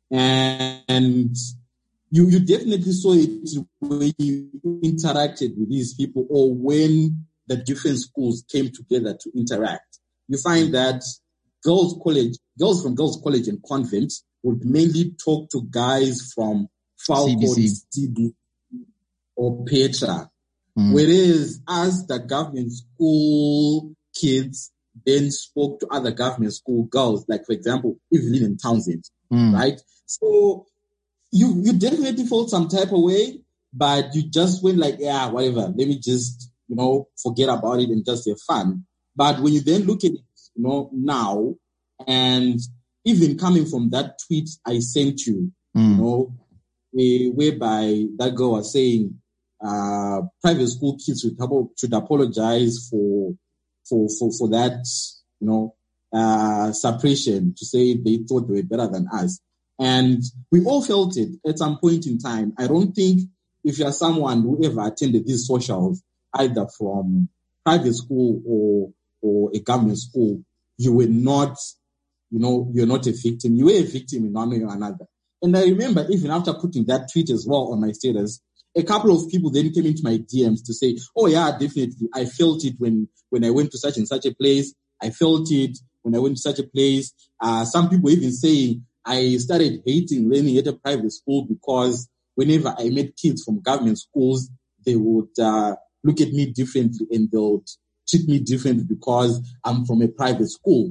[SPEAKER 5] And you, you definitely saw it when you interacted with these people or when the different schools came together to interact. You find that girls college, girls from girls college and convent would mainly talk to guys from Falcon, C B C, or Petra. Mm. Whereas as the government school kids then spoke to other government school girls, like for example, Evelyn and Townsend, mm. right? So you, you definitely felt some type of way, but you just went like, yeah, whatever. Let me just, you know, forget about it and just have fun. But when you then look at it, you know, now, and even coming from that tweet I sent you, mm. you know, uh, whereby that girl was saying, uh, private school kids should, should apologize for, for, for, for that, you know, uh, suppression to say they thought they were better than us. And we all felt it at some point in time. I don't think if you're someone who ever attended these socials, either from private school or, or a government school, you were not, you know, you're not a victim. You were a victim in one way or another. And I remember even after putting that tweet as well on my status, a couple of people then came into my D Ms to say, oh yeah, definitely. I felt it when, when I went to such and such a place. I felt it when I went to such a place. Uh, some people even saying I started hating learning at a private school because whenever I met kids from government schools, they would, uh, look at me differently and they would treat me differently because I'm from a private school.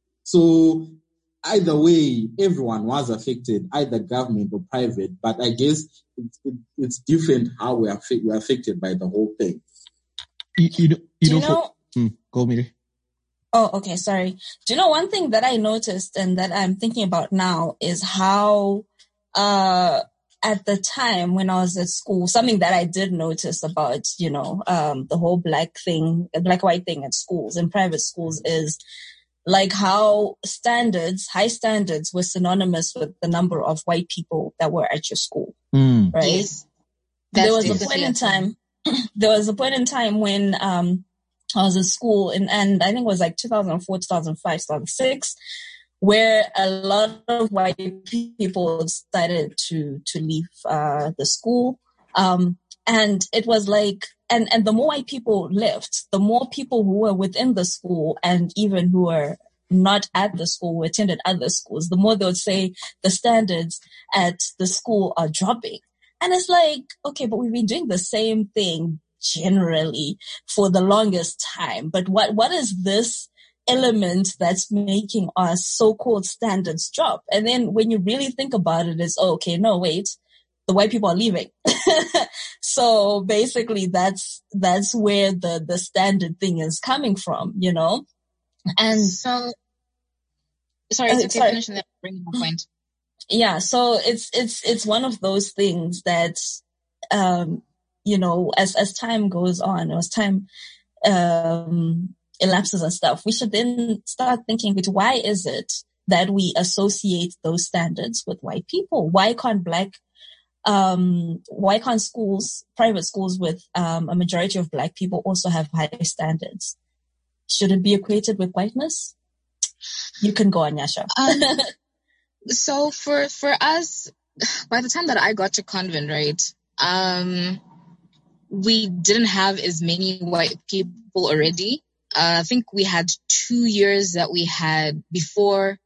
[SPEAKER 5] So either way, everyone was affected, either government or private, but I guess it's, it, it's different how we are, we are affected by the whole thing.
[SPEAKER 2] You, you know, you
[SPEAKER 4] Do
[SPEAKER 2] know,
[SPEAKER 4] you know
[SPEAKER 2] for, mm, go Miri.
[SPEAKER 4] Oh, okay, sorry. Do you know one thing that I noticed and that I'm thinking about now is how, uh, at the time when I was at school, something that I did notice about, you know, um, the whole black thing, black white thing at schools, in private schools is like how standards, high standards were synonymous with the number of white people that were at your school, mm. right?
[SPEAKER 3] Yes.
[SPEAKER 4] There was a point in time, there was a point in time when, um, I was at school and, and I think it was like two thousand four, two thousand five, two thousand six, where a lot of white people started to, to leave, uh, the school. Um, and it was like, and, and the more white people left, the more people who were within the school and even who were not at the school, who attended other schools, the more they would say the standards at the school are dropping. And it's like, okay, but we've been doing the same thing generally for the longest time. But what, what is this element that's making our so-called standards drop? And then when you really think about it, it's, oh, okay, no, wait, the white people are leaving. So basically that's, that's where the, the standard thing is coming from, you know? And
[SPEAKER 3] so, sorry,
[SPEAKER 4] uh,
[SPEAKER 3] to
[SPEAKER 4] sorry.
[SPEAKER 3] finish and then bring my point.
[SPEAKER 4] Yeah. So it's, it's, it's one of those things that, um, you know, as, as time goes on, or as time, um, elapses and stuff, we should then start thinking, but why is it that we associate those standards with white people? Why can't black, um, why can't schools, private schools with, um, a majority of black people also have higher standards? Should it be equated with whiteness? You can go on, Yasha.
[SPEAKER 3] Um, so for, for us, by the time that I got to convent, right, um, we didn't have as many white people already. Uh, I think we had two years that we had before.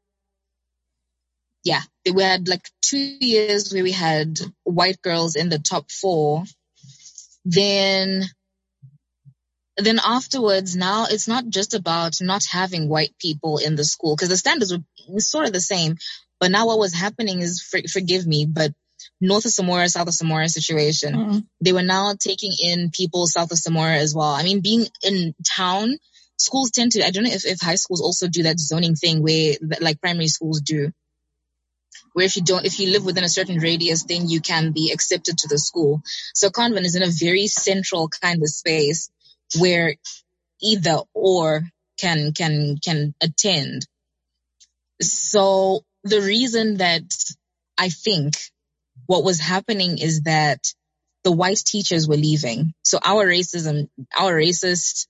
[SPEAKER 3] Yeah, we had like two years where we had white girls in the top four. Then, then afterwards, now it's not just about not having white people in the school, because the standards were sort of the same. But now what was happening is, for, forgive me, but North of Samora, South of Samora situation, mm-hmm. they were now taking in people south of Samora as well. I mean, being in town, schools tend to, I don't know if, if high schools also do that zoning thing where, like primary schools do, where if you don't, if you live within a certain radius, then you can be accepted to the school. So convent is in a very central kind of space where either or can, can, can attend. So the reason that I think what was happening is that the white teachers were leaving. So our racism, our racist,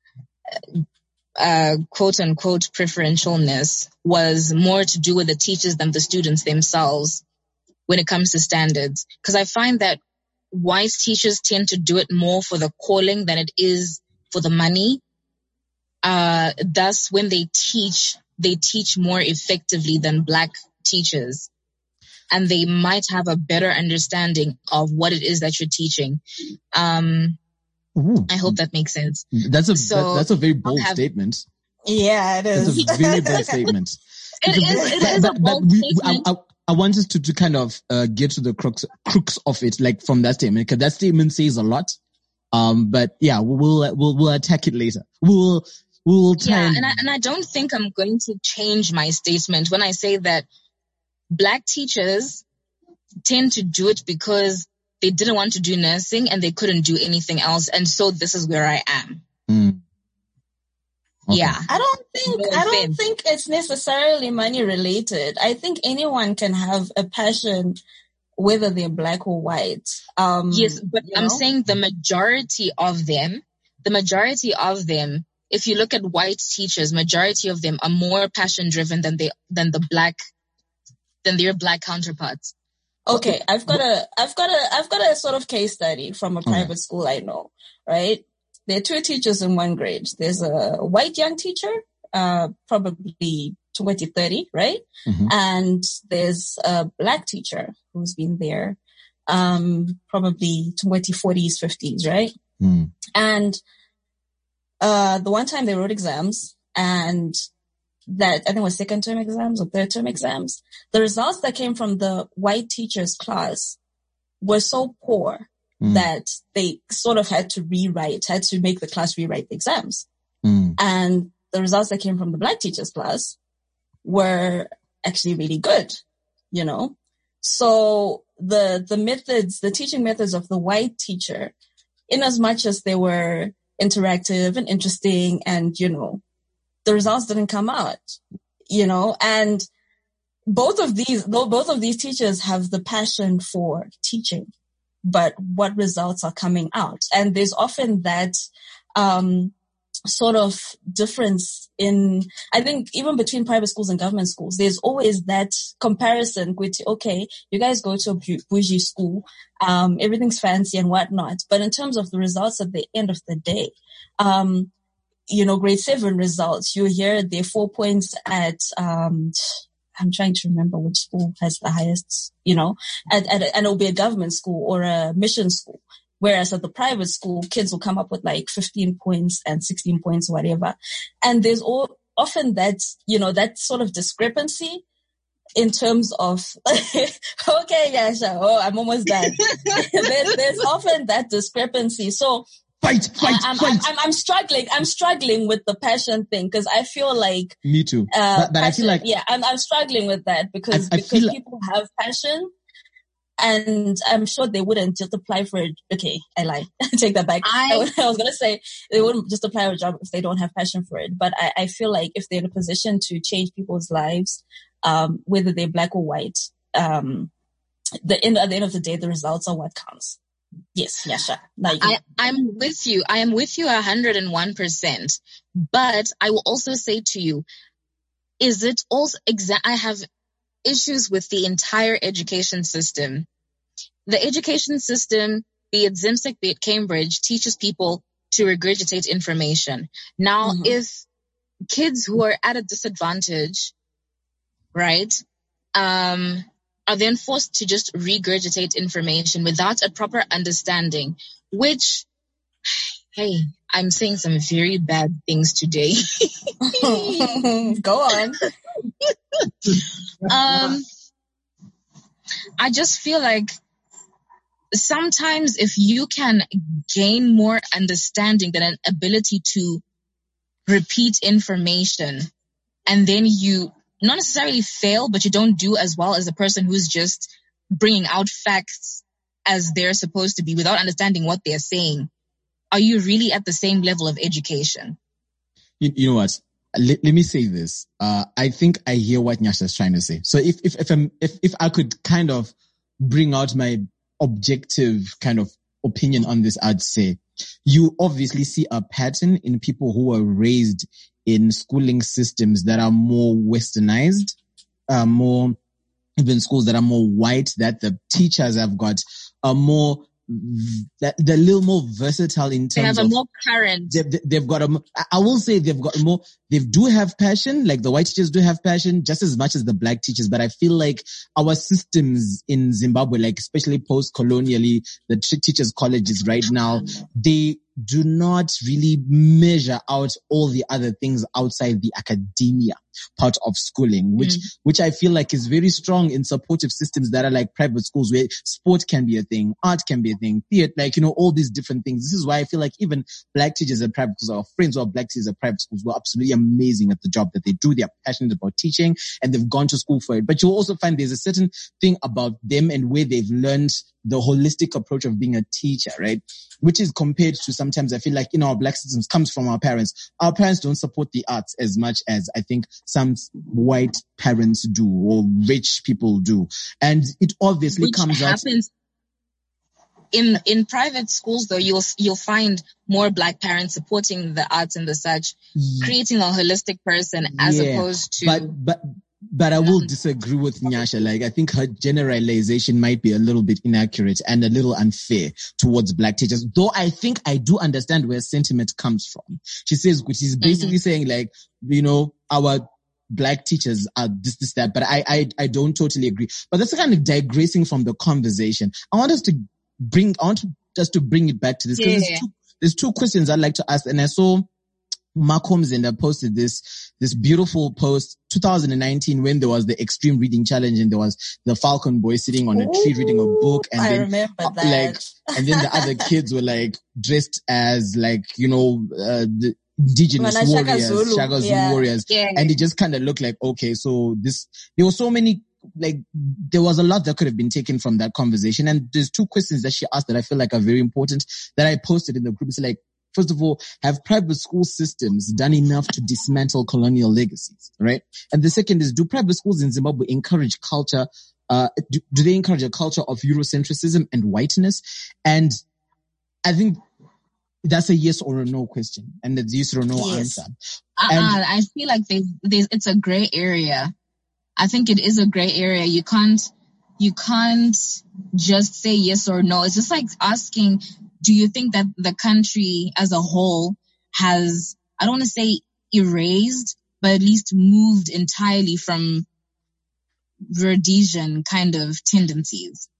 [SPEAKER 3] uh, quote unquote preferentialness was more to do with the teachers than the students themselves when it comes to standards. Because I find that white teachers tend to do it more for the calling than it is for the money. Uh, thus, when they teach, they teach more effectively than black teachers. And they might have a better understanding of what it is that you're teaching. Um,
[SPEAKER 6] Ooh.
[SPEAKER 3] I hope that makes sense.
[SPEAKER 6] That's a
[SPEAKER 3] so
[SPEAKER 6] that, that's a very bold
[SPEAKER 3] have,
[SPEAKER 6] statement.
[SPEAKER 4] Yeah, it is.
[SPEAKER 6] That's a very bold statement.
[SPEAKER 3] It is. It is
[SPEAKER 6] but,
[SPEAKER 3] a bold
[SPEAKER 6] but we,
[SPEAKER 3] statement.
[SPEAKER 6] I, I, I want us to, to kind of uh, get to the crux crux of it, like from that statement, because that statement says a lot. Um, but yeah, we'll we'll we'll attack it later. We'll we'll try.
[SPEAKER 3] Yeah,
[SPEAKER 6] and,
[SPEAKER 3] and I, and I don't think I'm going to change my statement when I say that black teachers tend to do it because they didn't want to do nursing and they couldn't do anything else. And so this is where I am.
[SPEAKER 6] Mm. Okay.
[SPEAKER 3] Yeah.
[SPEAKER 4] I don't think, I don't think it's necessarily money related. I think anyone can have a passion, whether they're black or white. Um,
[SPEAKER 3] yes, but I'm know? saying the majority of them, the majority of them, if you look at white teachers, majority of them are more passion driven than they, than the black than their black counterparts.
[SPEAKER 4] Okay, I've got a, I've got a, I've got a sort of case study from a private okay. school I know, right? There are two teachers in one grade. There's a white young teacher, uh, probably twenty, thirty, right? Mm-hmm. And there's a black teacher who's been there, um, probably twenty, forties, fifties, right?
[SPEAKER 6] Mm.
[SPEAKER 4] And, uh, the one time they wrote exams and that I think it was second term exams or third term exams, the results that came from the white teacher's class were so poor mm. that they sort of had to rewrite, had to make the class rewrite the exams.
[SPEAKER 6] Mm.
[SPEAKER 4] And the results that came from the black teacher's class were actually really good, you know? So the, the methods, the teaching methods of the white teacher, in as much as they were interactive and interesting and, you know, the results didn't come out, you know, and both of these, though both of these teachers have the passion for teaching, but what results are coming out? And there's often that, um, sort of difference in, I think even between private schools and government schools, there's always that comparison with, okay, you guys go to a bougie school, um, everything's fancy and whatnot. But in terms of the results at the end of the day, um, you know, grade seven results, you hear their four points at, um, I'm trying to remember which school has the highest, you know, at, at and it'll be a government school or a mission school. Whereas at the private school, kids will come up with like fifteen points and sixteen points, whatever. And there's all, often that, you know, that sort of discrepancy in terms of, okay, yeah, sure. Oh, I'm almost done. there's, there's often that discrepancy. So,
[SPEAKER 2] Fight, fight,
[SPEAKER 4] I'm,
[SPEAKER 2] fight.
[SPEAKER 4] I'm, I'm, I'm struggling. I'm struggling with the passion thing because I feel like
[SPEAKER 2] me too.
[SPEAKER 4] Uh,
[SPEAKER 2] but but
[SPEAKER 4] passion,
[SPEAKER 2] I feel like
[SPEAKER 4] yeah, I'm I'm struggling with that because
[SPEAKER 2] I, I
[SPEAKER 4] because
[SPEAKER 2] feel
[SPEAKER 4] people have passion, and I'm sure they wouldn't just apply for it. Okay, I lie. Take that back.
[SPEAKER 3] I,
[SPEAKER 4] I, I was gonna say they wouldn't just apply for a job if they don't have passion for it. But I, I feel like if they're in a position to change people's lives, um, whether they're black or white, um, the end at the end of the day, the results are what counts. Yes, Nyasha. Like,
[SPEAKER 3] I, I'm with you. I am with you one hundred one percent. But I will also say to you, is it also exa- I have issues with the entire education system. The education system, be it Zimsek, be it Cambridge, teaches people to regurgitate information. Now, mm-hmm. if kids who are at a disadvantage, right, um, are then forced to just regurgitate information without a proper understanding, which, hey, I'm saying some very bad things today.
[SPEAKER 4] Go on.
[SPEAKER 3] um, I just feel like sometimes if you can gain more understanding than an ability to repeat information, and then you not necessarily fail, but you don't do as well as a person who's just bringing out facts as they're supposed to be without understanding what they're saying, are you really at the same level of education?
[SPEAKER 2] You, you know what? Let, let me say this. Uh, I think I hear what Nyasha is trying to say. So if, if, if, I'm, if, if I could kind of bring out my objective kind of opinion on this, I'd say you obviously see a pattern in people who were raised in schooling systems that are more westernized, uh, more, even schools that are more white, that the teachers have got a more, that they're a little more versatile in terms of.
[SPEAKER 3] They have a more current.
[SPEAKER 2] They've, they've got a, I will say they've got more, they do have passion, like the white teachers do have passion just as much as the black teachers, but I feel like our systems in Zimbabwe, like especially post-colonially, the teachers' colleges right now, they do not really measure out all the other things outside the academia part of schooling, which, mm. which I feel like is very strong in supportive systems that are like private schools where sport can be a thing, art can be a thing, theater, like, you know, all these different things. This is why I feel like even black teachers at private schools, or friends who are black teachers at private schools, were absolutely amazing at the job that they do. They're passionate about teaching and they've gone to school for it. But you'll also find there's a certain thing about them and where they've learned the holistic approach of being a teacher, right? Which is compared to sometimes I feel like in our black systems comes from our parents. Our parents don't support the arts as much as I think some white parents do or rich people do. And it obviously
[SPEAKER 3] Which
[SPEAKER 2] comes
[SPEAKER 3] happens out. In, in private schools though, you'll, you'll find more black parents supporting the arts and the such, yeah. creating a holistic person as
[SPEAKER 2] yeah.
[SPEAKER 3] opposed to.
[SPEAKER 2] But, but, But I will disagree with Nyasha. Like, I think her generalization might be a little bit inaccurate and a little unfair towards black teachers. Though I think I do understand where sentiment comes from. She says, she's basically mm-hmm. saying like, you know, our black teachers are this, this, that. But I, I, I don't totally agree. But that's kind of digressing from the conversation. I want us to bring, I want us to bring it back to this. Cause yeah. there's, two, there's two questions I'd like to ask. And I saw Mark Holmesender posted this, this beautiful post, two thousand nineteen, when there was the extreme reading challenge and there was the Falcon boy sitting on a tree
[SPEAKER 4] Ooh,
[SPEAKER 2] reading a book. And
[SPEAKER 4] I
[SPEAKER 2] then,
[SPEAKER 4] remember that.
[SPEAKER 2] like, and then the other kids were like dressed as like, you know, uh, the indigenous
[SPEAKER 4] Mana
[SPEAKER 2] warriors,
[SPEAKER 4] Shaka Zulu,
[SPEAKER 2] Shaka Zulu
[SPEAKER 4] yeah.
[SPEAKER 2] warriors.
[SPEAKER 3] Yeah.
[SPEAKER 2] And it just kind of looked like, okay, so this, there were so many, like, there was a lot that could have been taken from that conversation. And there's two questions that she asked that I feel like are very important that I posted in the group. It's like, first of all, have private school systems done enough to dismantle colonial legacies, right? And the second is, do private schools in Zimbabwe encourage culture, uh, do, do they encourage a culture of Eurocentrism and whiteness? And I think that's a yes or a no question. And it's yes or no
[SPEAKER 3] yes.
[SPEAKER 2] answer.
[SPEAKER 3] Uh-uh,
[SPEAKER 2] and,
[SPEAKER 3] I feel like they, they, it's a gray area. I think it is a gray area. You can't, you can't just say yes or no. It's just like asking, do you think that the country as a whole has I don't want to say erased, but at least moved entirely from Rhodesian kind of tendencies.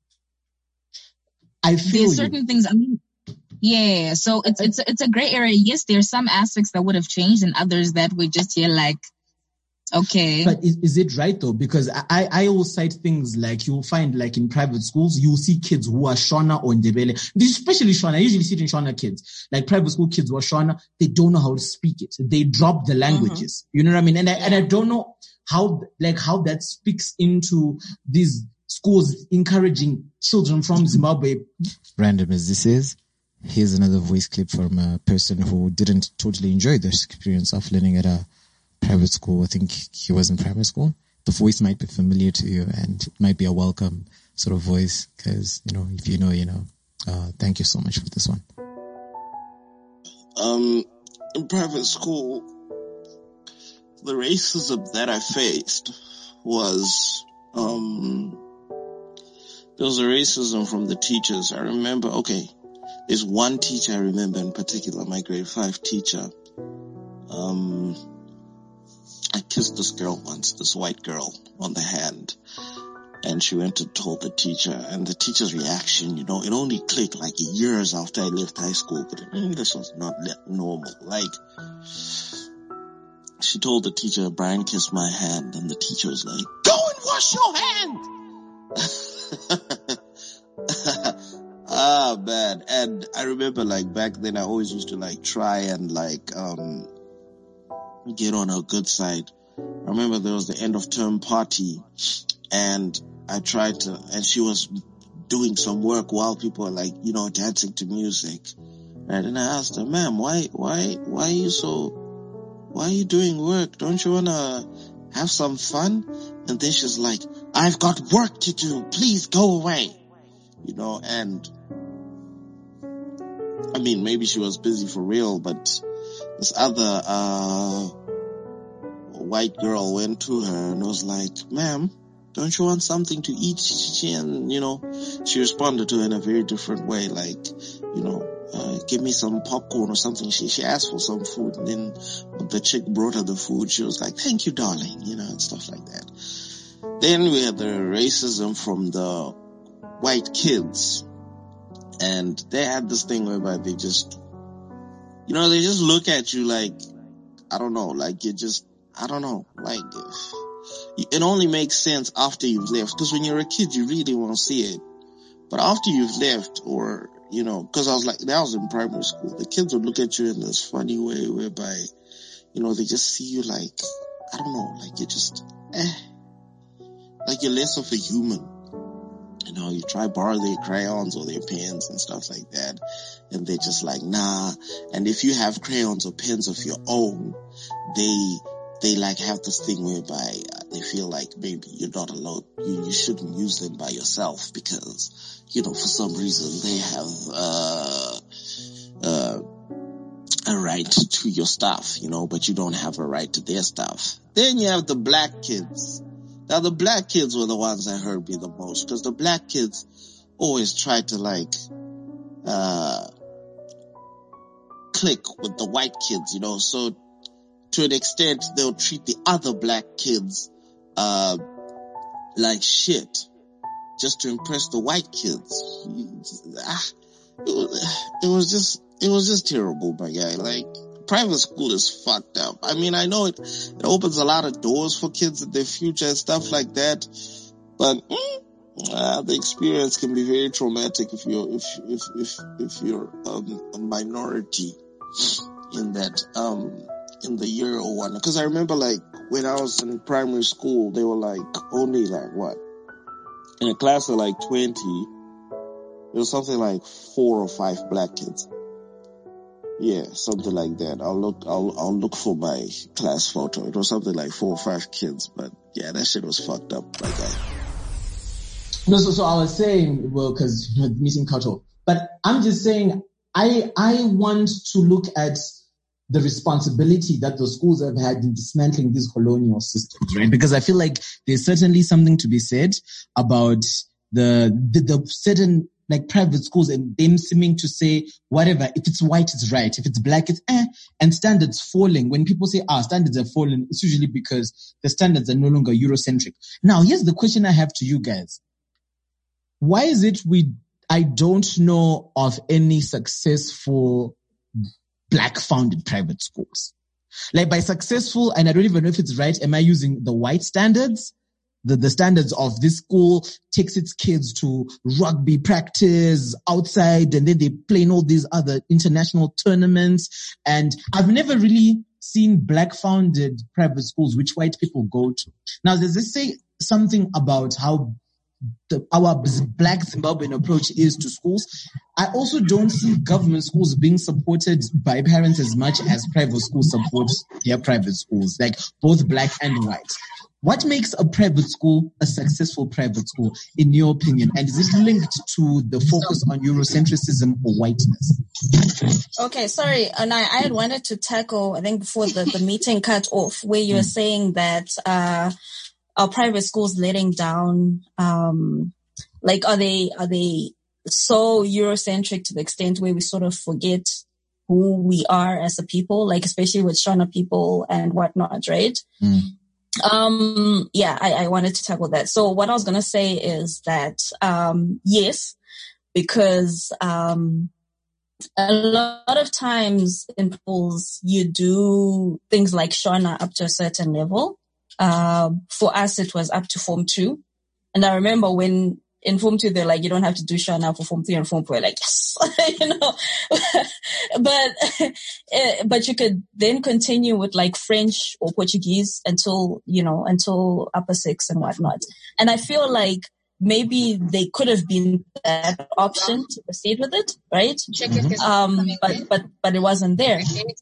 [SPEAKER 2] I feel
[SPEAKER 3] There's certain
[SPEAKER 2] you.
[SPEAKER 3] things, I mean, yeah, so it's, it's, it's a gray area. Yes, there's some aspects that would have changed and others that we just hear like, okay.
[SPEAKER 2] But is, is it right though? Because I, I will cite things like you'll find like in private schools, you'll see kids who are Shona or Ndebele, especially Shona. I usually see it in Shona kids, like private school kids who are Shona. They don't know how to speak it. They drop the languages. Mm-hmm. You know what I mean? And I, yeah. and I don't know how, like how that speaks into these schools encouraging children from Zimbabwe.
[SPEAKER 6] Random as this is, here's another voice clip from a person who didn't totally enjoy this experience of learning at a private school. I think he was in primary school. The voice might be familiar to you and it might be a welcome sort of voice because, you know, if you know, you know. Uh, thank you so much for this one.
[SPEAKER 8] Um, in private school, the racism that I faced was, um, there was a racism from the teachers. I remember, okay, there's one teacher I remember in particular, my grade five teacher. Um, I kissed this girl once, this white girl, on the hand. And she went and told the teacher. And the teacher's reaction, you know, it only clicked like years after I left high school. But this was not normal. Like, she told the teacher, Brian kissed my hand. And the teacher was like, go and wash your hand! Ah, man. And I remember, like, back then I always used to, like, try and, like, um... get on her good side. I remember there was the end of term party and I tried to, and she was doing some work while people were like, you know, dancing to music. Right? And I asked her, ma'am, why, why, why are you so, why are you doing work? Don't you want to have some fun? And then she's like, I've got work to do. Please go away. You know, and I mean, maybe she was busy for real, but this other uh white girl went to her and was like, ma'am, don't you want something to eat? And, you know, she responded to her in a very different way, like, you know, uh, give me some popcorn or something. She, she asked for some food, and then when the chick brought her the food, she was like, thank you, darling, you know, and stuff like that. Then we had the racism from the white kids, and they had this thing whereby they just, you know, they just look at you like, I don't know, like you just, I don't know, like, it only makes sense after you've left. Because when you're a kid, you really won't see it. But after you've left, or, you know, because I was like, that was in primary school, the kids would look at you in this funny way whereby, you know, they just see you like, I don't know, like you're just, eh, like you're less of a human. You know, you try borrow their crayons or their pens and stuff like that, and they're just like, nah. And if you have crayons or pens of your own, they they like have this thing whereby uh, they feel like maybe you're not allowed, you, you shouldn't use them by yourself because, you know, for some reason they have uh uh a right to your stuff, you know, but you don't have a right to their stuff. Then you have the black kids. Now, the black kids were the ones that hurt me the most, because the black kids always try to, like, uh, click with the white kids, you know, so to an extent, they'll treat the other black kids, uh, like shit, just to impress the white kids. It was, it was just, it was just terrible, my guy. Like, private school is fucked up. I mean, I know it, it opens a lot of doors for kids in their future and stuff like that, but mm, uh, the experience can be very traumatic if you're if if if if you're um, a minority in that um in the year or one. Because I remember, like, when I was in primary school, they were like only like what in a class of like twenty, there was something like four or five black kids. Yeah, something like that. I'll look, I'll, I'll look for my class photo. It was something like four or five kids, but yeah, that shit was fucked up, my guy.
[SPEAKER 2] No, so, so I was saying, well, cause, you know, missing culture, but I'm just saying, I, I want to look at the responsibility that the schools have had in dismantling these colonial systems, right? Because I feel like there's certainly something to be said about the, the, the certain, like private schools and them seeming to say whatever, if it's white, it's right. If it's black, it's eh, and standards falling. When people say, ah, standards are falling, it's usually because the standards are no longer Eurocentric. Now, here's the question I have to you guys. Why is it we, I don't know of any successful black founded private schools? Like by successful, and I don't even know if it's right, am I using the white standards? The, the standards of this school takes its kids to rugby practice outside, and then they play in all these other international tournaments. And I've never really seen black founded private schools which white people go to. Now, does this say something about how the, our black Zimbabwean approach is to schools? I also don't see government schools being supported by parents as much as private schools support their private schools, like both black and white. What makes a private school a successful private school, in your opinion? And is it linked to the focus on Eurocentrism or whiteness?
[SPEAKER 4] Okay, sorry. And I, I had wanted to tackle, I think before the, the meeting cut off, where you were mm. saying that uh, our private schools letting down, um, like are they are they so Eurocentric to the extent where we sort of forget who we are as a people, like especially with Shona people and whatnot, right? Mm. Um, yeah, I, I wanted to tackle that. So what I was going to say is that, um, yes, because, um, a lot of times in schools, you do things like Shona up to a certain level. Uh, for us, it was up to Form two. And I remember when in Form two, they're like, you don't have to do Shona for Form three and Form four. We're like, yes, you know, but, but you could then continue with like French or Portuguese until, you know, until upper six and whatnot. And I feel like maybe they could have been that option to proceed with it, right? Um, but, but, but it wasn't there.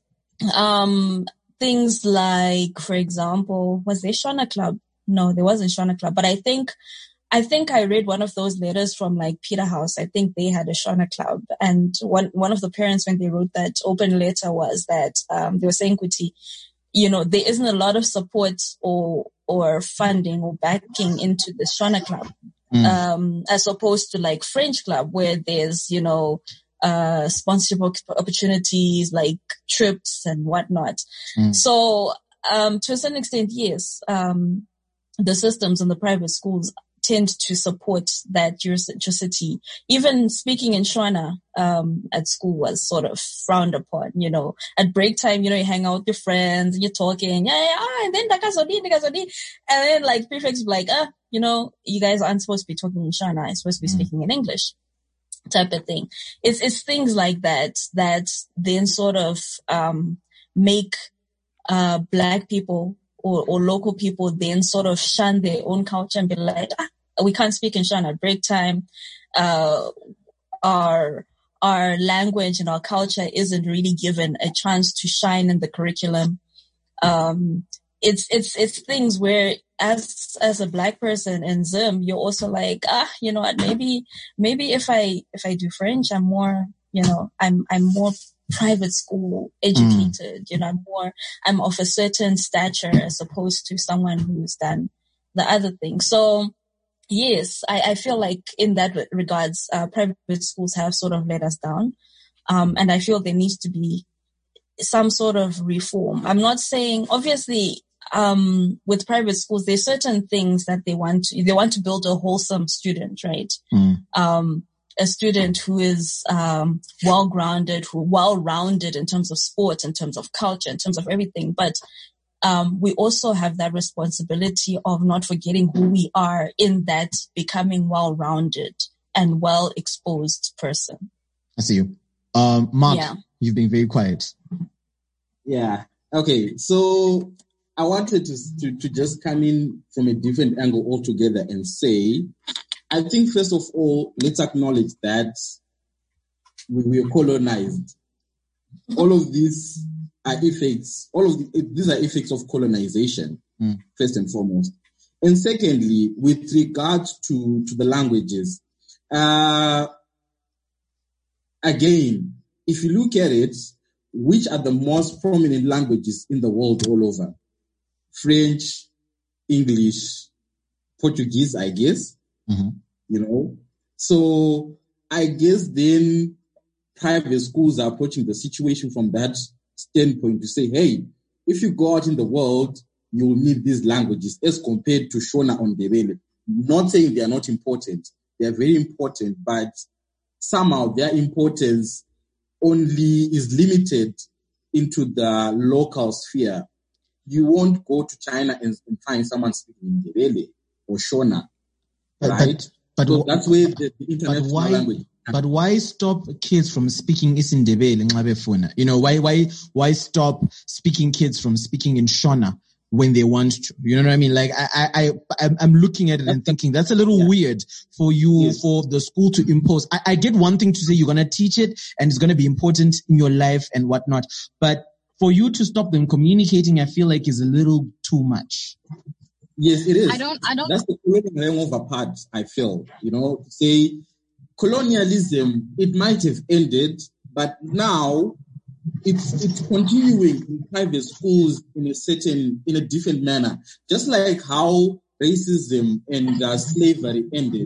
[SPEAKER 4] Um, things like, for example, was there Shona Club? No, there wasn't Shona Club, but I think, I think I read one of those letters from like Peterhouse. I think they had a Shona Club. And one, one of the parents, when they wrote that open letter, was that, um, they were saying, Kuti, you know, there isn't a lot of support or, or funding or backing into the Shona Club, mm. um, as opposed to like French Club, where there's, you know, uh, sponsorship opportunities like trips and whatnot. Mm. So, um, to a certain extent, yes, um, the systems in the private schools tend to support that Eurocentricity. Even speaking in Shona um, at school was sort of frowned upon, you know. At break time, you know, you hang out with your friends and you're talking, yeah, yeah, ah, and then Dakazodi, Dakazodi. And then like prefects be like, ah, you know, you guys aren't supposed to be talking in Shona, you're supposed to be mm. speaking in English, type of thing. It's it's things like that that then sort of um, make uh, black people Or, or local people then sort of shun their own culture and be like, ah, we can't speak in Shona at break time. Uh, our, our language and our culture isn't really given a chance to shine in the curriculum. Um, it's, it's, it's things where as, as a black person in Zim, you're also like, ah, you know what, maybe, maybe if I, if I do French, I'm more, you know, I'm, I'm more private school educated, mm. you know, I'm more, I'm of a certain stature as opposed to someone who's done the other thing. So yes, I, I feel like in that regards, uh, private schools have sort of let us down. Um, and I feel there needs to be some sort of reform. I'm not saying, obviously, um, with private schools, there's certain things that they want to, they want to build a wholesome student, right? Mm. Um, a student who is um, well-grounded, who well-rounded in terms of sport, in terms of culture, in terms of everything. But um, we also have that responsibility of not forgetting who we are in that becoming well-rounded and well-exposed person.
[SPEAKER 2] I see you. Um, Mark, yeah. You've been very quiet.
[SPEAKER 5] Yeah. Okay. So I wanted to, to, to just come in from a different angle altogether and say, I think, first of all, let's acknowledge that we were colonized. All of these are effects, all of the, these are effects of colonization, mm. first and foremost. And secondly, with regard to, to the languages, uh, again, if you look at it, which are the most prominent languages in the world all over? French, English, Portuguese, I guess. Mm-hmm. You know, so I guess then private schools are approaching the situation from that standpoint to say, hey, if you go out in the world, you'll need these languages as compared to Shona or Ndebele. Not saying they are not important. They are very important, but somehow their importance only is limited into the local sphere. You won't go to China and, and find someone speaking Ndebele or Shona, right?
[SPEAKER 2] But, but,
[SPEAKER 5] so that's where the, the international
[SPEAKER 2] but why,
[SPEAKER 5] language.
[SPEAKER 2] But why stop kids from speaking isiNdebele Nxabefuna? You know, why why why stop speaking kids from speaking in Shona when they want to? You know what I mean? Like I I I'm looking at it and thinking that's a little yeah. weird for you yes. for the school to impose. I, I get one thing to say you're gonna teach it and it's gonna be important in your life and whatnot, but for you to stop them communicating, I feel like is a little too much.
[SPEAKER 5] Yes, it is.
[SPEAKER 3] I don't. I don't.
[SPEAKER 5] That's the colonial hangover part. I feel, you know, to say colonialism, it might have ended, but now it's it's continuing in private schools in a certain, in a different manner. Just like how racism and uh, slavery ended,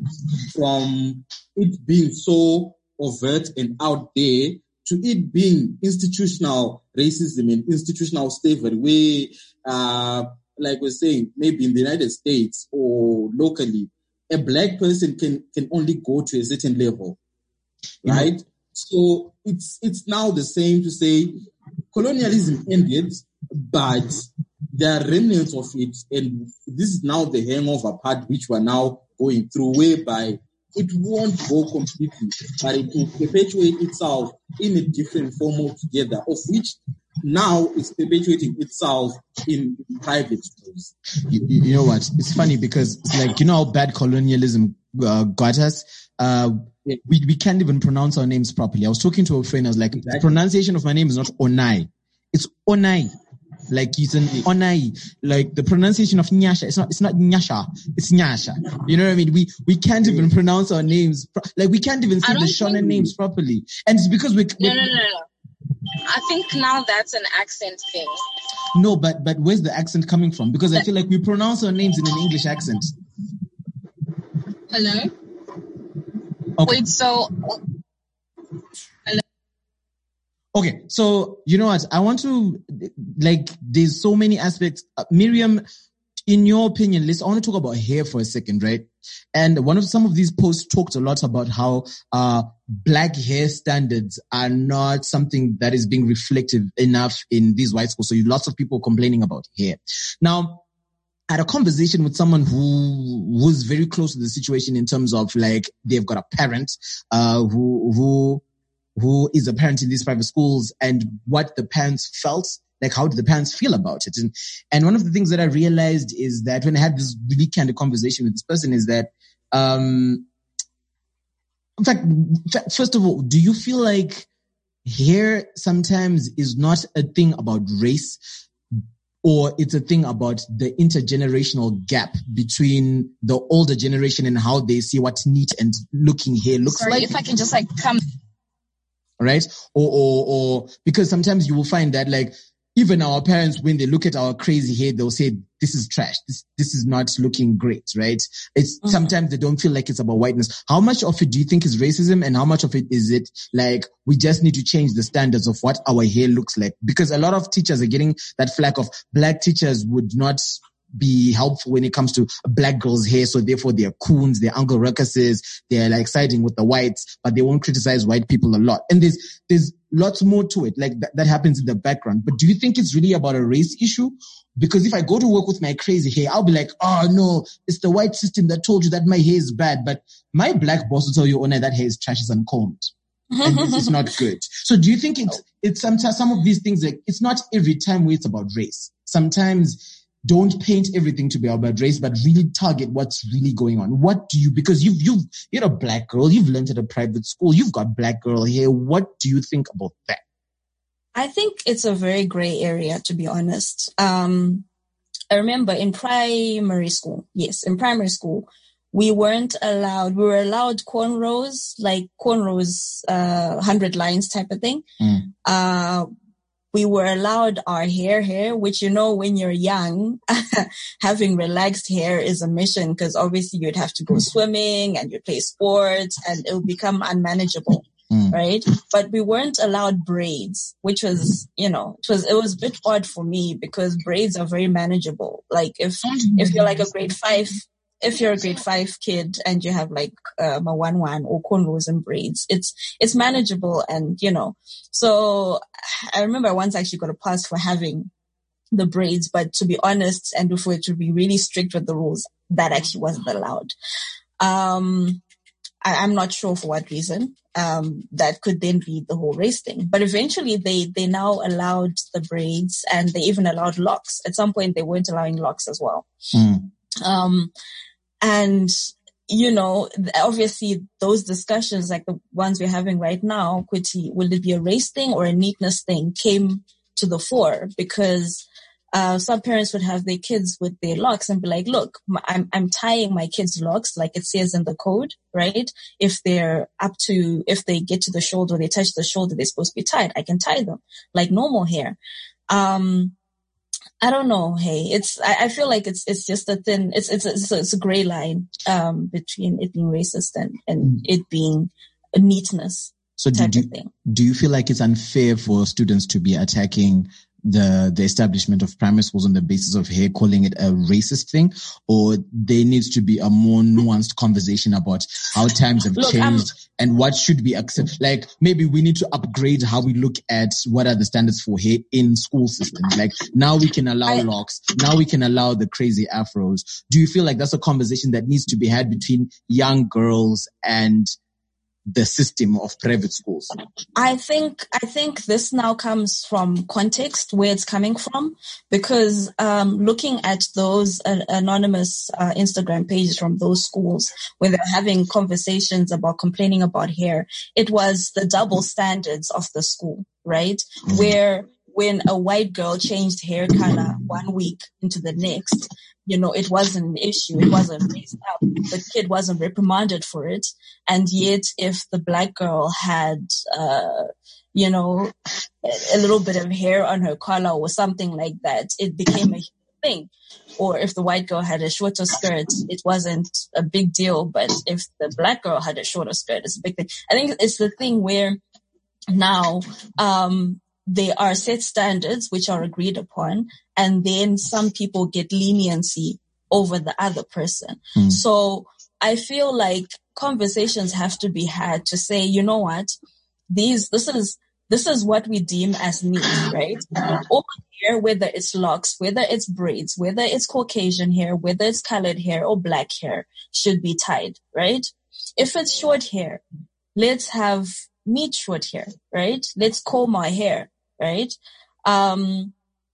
[SPEAKER 5] from it being so overt and out there to it being institutional racism and institutional slavery, where, uh, like we're saying, maybe in the United States or locally, a black person can, can only go to a certain level, right? Mm-hmm. So it's it's now the same to say colonialism ended, but there are remnants of it, and this is now the hangover part which we're now going through, whereby it won't go completely, but it will perpetuate itself in a different form altogether, of which now it's perpetuating itself in, in private schools.
[SPEAKER 2] You, you know what? It's funny because it's like, you know how bad colonialism uh, got us? Uh, yeah. we, we can't even pronounce our names properly. I was talking to a friend, I was like, exactly. The pronunciation of my name is not Onai. It's Onai. Like it's an Onai. Like the pronunciation of Nyasha, it's not, it's not Nyasha, it's Nyasha. You know what I mean? We, we can't even pronounce our names. Pro- like we can't even say the Shona names properly. And it's because we,
[SPEAKER 3] no, no, no, no. I think now that's an accent thing.
[SPEAKER 2] No, but but where's the accent coming from? Because I feel like we pronounce our names in an English accent.
[SPEAKER 3] Hello?
[SPEAKER 2] Okay.
[SPEAKER 3] Wait, so... Hello?
[SPEAKER 2] Okay, so you know what? I want to, like, there's so many aspects. Uh, Miriam, in your opinion, let's, I want to talk about hair for a second, right? And one of some of these posts talked a lot about how uh black hair standards are not something that is being reflective enough in these white schools. So you lots of people complaining about hair. Now, I had a conversation with someone who was very close to the situation in terms of like they've got a parent uh who who who is a parent in these private schools and what the parents felt. Like, how did the parents feel about it? And, and one of the things that I realized is that when I had this really kind of conversation with this person is that, um, in fact, first of all, do you feel like hair sometimes is not a thing about race, or it's a thing about the intergenerational gap between the older generation and how they see what neat and looking hair looks
[SPEAKER 3] Sorry,
[SPEAKER 2] like?
[SPEAKER 3] If I can just like come.
[SPEAKER 2] Right? Or, or, or, because sometimes you will find that like, even our parents, when they look at our crazy hair, they'll say, this is trash. This, this is not looking great, right? It's mm-hmm. Sometimes they don't feel like it's about whiteness. How much of it do you think is racism and how much of it is it like we just need to change the standards of what our hair looks like? Because a lot of teachers are getting that flack of black teachers would not be helpful when it comes to a black girl's hair. So therefore they're coons, they're Uncle Ruckuses, they're like siding with the whites, but they won't criticize white people a lot. And there's, there's lots more to it. Like that, that happens in the background. But do you think it's really about a race issue? Because if I go to work with my crazy hair, I'll be like, oh no, it's the white system that told you that my hair is bad. But my black boss will tell you, oh no, that hair is trash, is uncombed. And this is not good. So do you think it's, it's sometimes some of these things, like it's not every time where it's about race. Sometimes don't paint everything to be about race, but really target what's really going on. What do you, because you've, you've, you're a black girl, you've learned at a private school, you've got black girl hair. What do you think about that?
[SPEAKER 4] I think it's a very gray area, to be honest. Um, I remember in primary school, yes, in primary school, we weren't allowed, we were allowed cornrows, like cornrows, uh, hundred lines type of thing. Mm. Uh, we were allowed our hair hair, which, you know, when you're young, having relaxed hair is a mission because obviously you'd have to go swimming and you'd play sports and it would become unmanageable. Mm. Right. But we weren't allowed braids, which was, you know, it was, it was a bit odd for me because braids are very manageable. Like if, if you're like a grade five, if you're a grade five kid and you have like, um, a one one or cornrows and braids, it's, it's manageable. And, you know, so I remember I once actually got a pass for having the braids, but to be honest, and if we were to be really strict with the rules, that actually wasn't allowed. Um, I, I'm not sure for what reason. Um, that could then be the whole race thing. But eventually they, they now allowed the braids and they even allowed locks. At some point they weren't allowing locks as well. Mm. Um, and, you know, obviously those discussions like the ones we're having right now, Kwiti, will it be a race thing or a neatness thing, came to the fore because Uh, some parents would have their kids with their locks and be like, look, I'm, I'm tying my kids' locks like it says in the code, right? If they're up to, if they get to the shoulder, they touch the shoulder, they're supposed to be tied. I can tie them like normal hair. Um, I don't know. Hey, it's, I, I feel like it's, it's just a thin, it's, it's, it's, a, it's a gray line, um, between it being racist and, and it being a neatness.
[SPEAKER 6] So do, do, do you feel like it's unfair for students to be attacking the the establishment of primary schools on the basis of hair, calling it a racist thing, or there needs to be a more nuanced conversation about how times have look, changed um, and what should be accepted? Like maybe we need to upgrade how we look at what are the standards for hair in school systems. Like now we can allow I, locks, now we can allow the crazy afros. Do you feel like that's a conversation that needs to be had between young girls and the system of private schools?
[SPEAKER 4] I think, I think this now comes from context where it's coming from, because, um, looking at those uh, anonymous, uh, Instagram pages from those schools where they're having conversations about complaining about hair, it was the double standards of the school, right? Mm-hmm. Where when a white girl changed hair color one week into the next, you know, it wasn't an issue. It wasn't raised up. The kid wasn't reprimanded for it. And yet, if the black girl had, uh, you know, a little bit of hair on her collar or something like that, it became a thing. Or if the white girl had a shorter skirt, it wasn't a big deal. But if the black girl had a shorter skirt, it's a big thing. I think it's the thing where now, um, there are set standards which are agreed upon, and then some people get leniency over the other person. Mm. So I feel like conversations have to be had to say, you know what, these, this is, this is what we deem as neat, right? Over here, whether it's locks, whether it's braids, whether it's Caucasian hair, whether it's colored hair or black hair, should be tied, right? If it's short hair, let's have neat short hair, right? Let's comb our hair. Right? Um,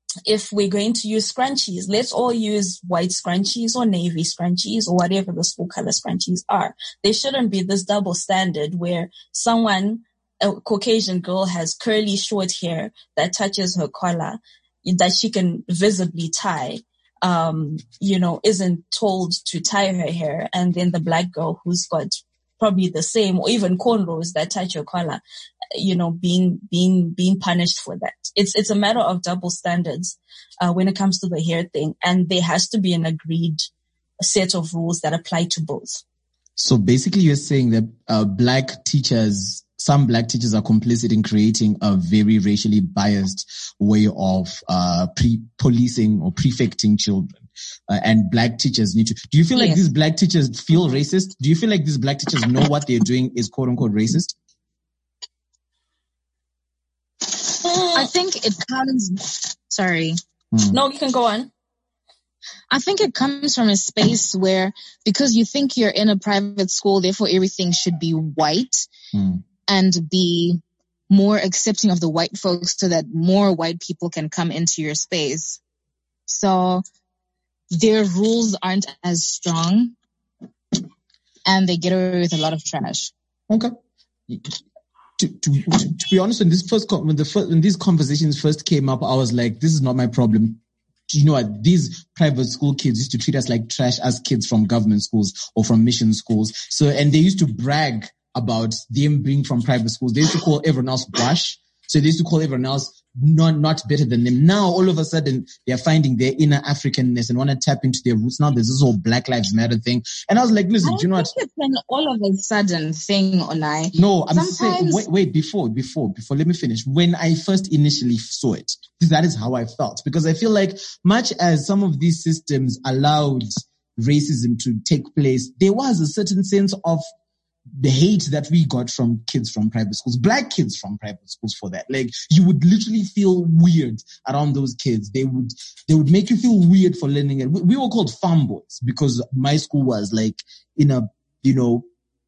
[SPEAKER 4] if we're going to use scrunchies, let's all use white scrunchies or navy scrunchies or whatever the school color scrunchies are. There shouldn't be this double standard where someone, a Caucasian girl, has curly short hair that touches her collar that she can visibly tie, um, you know, isn't told to tie her hair. And then the black girl who's got probably the same or even cornrows that touch her collar, you know, being, being, being punished for that. It's, it's a matter of double standards, uh, when it comes to the hair thing. And there has to be an agreed set of rules that apply to both.
[SPEAKER 6] So basically you're saying that, uh, black teachers, some black teachers are complicit in creating a very racially biased way of, uh, pre-policing or prefecting children. Uh, and black teachers need to, do you feel yes. like these black teachers feel racist? Do you feel like these black teachers know what they're doing is quote unquote racist?
[SPEAKER 3] I think it comes, sorry.
[SPEAKER 4] Mm. No, you can go on.
[SPEAKER 3] I think it comes from a space where, because you think you're in a private school, therefore everything should be white mm. and be more accepting of the white folks so that more white people can come into your space. So their rules aren't as strong and they get away with a lot of trash.
[SPEAKER 6] Okay. To, to, to, to be honest, when this first, when the first, when these conversations first came up, I was like, this is not my problem. You know what? These private school kids used to treat us like trash as kids from government schools or from mission schools. So, and they used to brag about them being from private schools. They used to call everyone else wash. So they used to call everyone else
[SPEAKER 2] not not better than them. Now all of a sudden they're finding their inner Africanness and want to tap into their roots. Now there's this whole Black Lives Matter thing, and I was like, listen,
[SPEAKER 3] I
[SPEAKER 2] do you know what?
[SPEAKER 3] think it's an all of a sudden thing, Onai.
[SPEAKER 2] No, I'm
[SPEAKER 3] Sometimes...
[SPEAKER 2] saying wait, wait before before before let me finish. When I first initially saw it, that is how I felt, because I feel like much as some of these systems allowed racism to take place, there was a certain sense of the hate that we got from kids from private schools, black kids from private schools for that. Like, you would literally feel weird around those kids. They would, they would make you feel weird for learning it. We, we were called farm boys because my school was like in a, you know,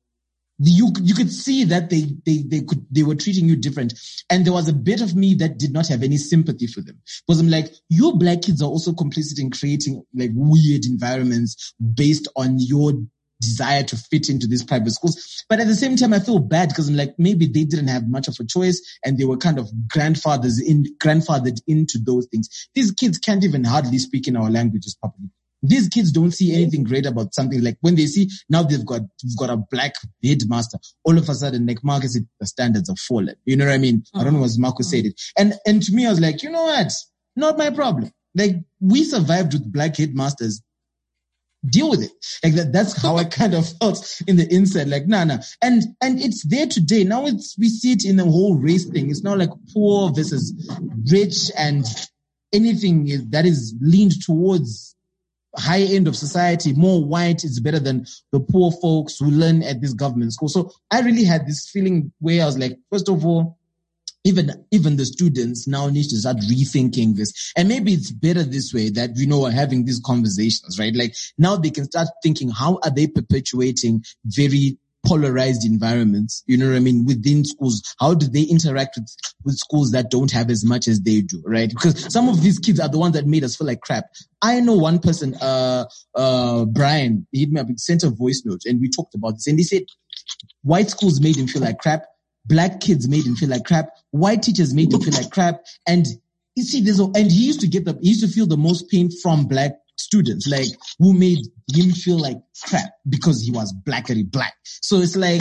[SPEAKER 2] you, you could see that they, they, they could, they were treating you different. And there was a bit of me that did not have any sympathy for them, because I'm like, you black kids are also complicit in creating like weird environments based on your desire to fit into these private schools. But at the same time, I feel bad because I'm like, maybe they didn't have much of a choice and they were kind of grandfathers in, grandfathered into those things. These kids can't even hardly speak in our languages properly. These kids don't see anything great about something. Like when they see now they've got, we've got a black headmaster, all of a sudden, like Marcus said, the standards have fallen. You know what I mean? Mm-hmm. I don't know as Marcus said it. And, and to me, I was like, you know what? Not my problem. Like, we survived with black headmasters. Deal with it. Like that, that's how I kind of felt in the inside. Like, nah, nah. And, and it's there today. Now it's, we see it in the whole race thing. It's not like poor versus rich, and anything is, that is leaned towards high end of society, more white is better than the poor folks who learn at this government school. So I really had this feeling where I was like, first of all, Even, even the students now need to start rethinking this. And maybe it's better this way that, you know, we're having these conversations, right? Like now they can start thinking, how are they perpetuating very polarized environments? You know what I mean? Within schools, how do they interact with, with schools that don't have as much as they do, right? Because some of these kids are the ones that made us feel like crap. I know one person, uh, uh, Brian, he hit me up, he sent a voice note and we talked about this, and he said white schools made him feel like crap. Black kids made him feel like crap. White teachers made him feel like crap. And you see, there's a, and he used to get the, he used to feel the most pain from black students, like who made him feel like crap because he was blackery black. So it's like,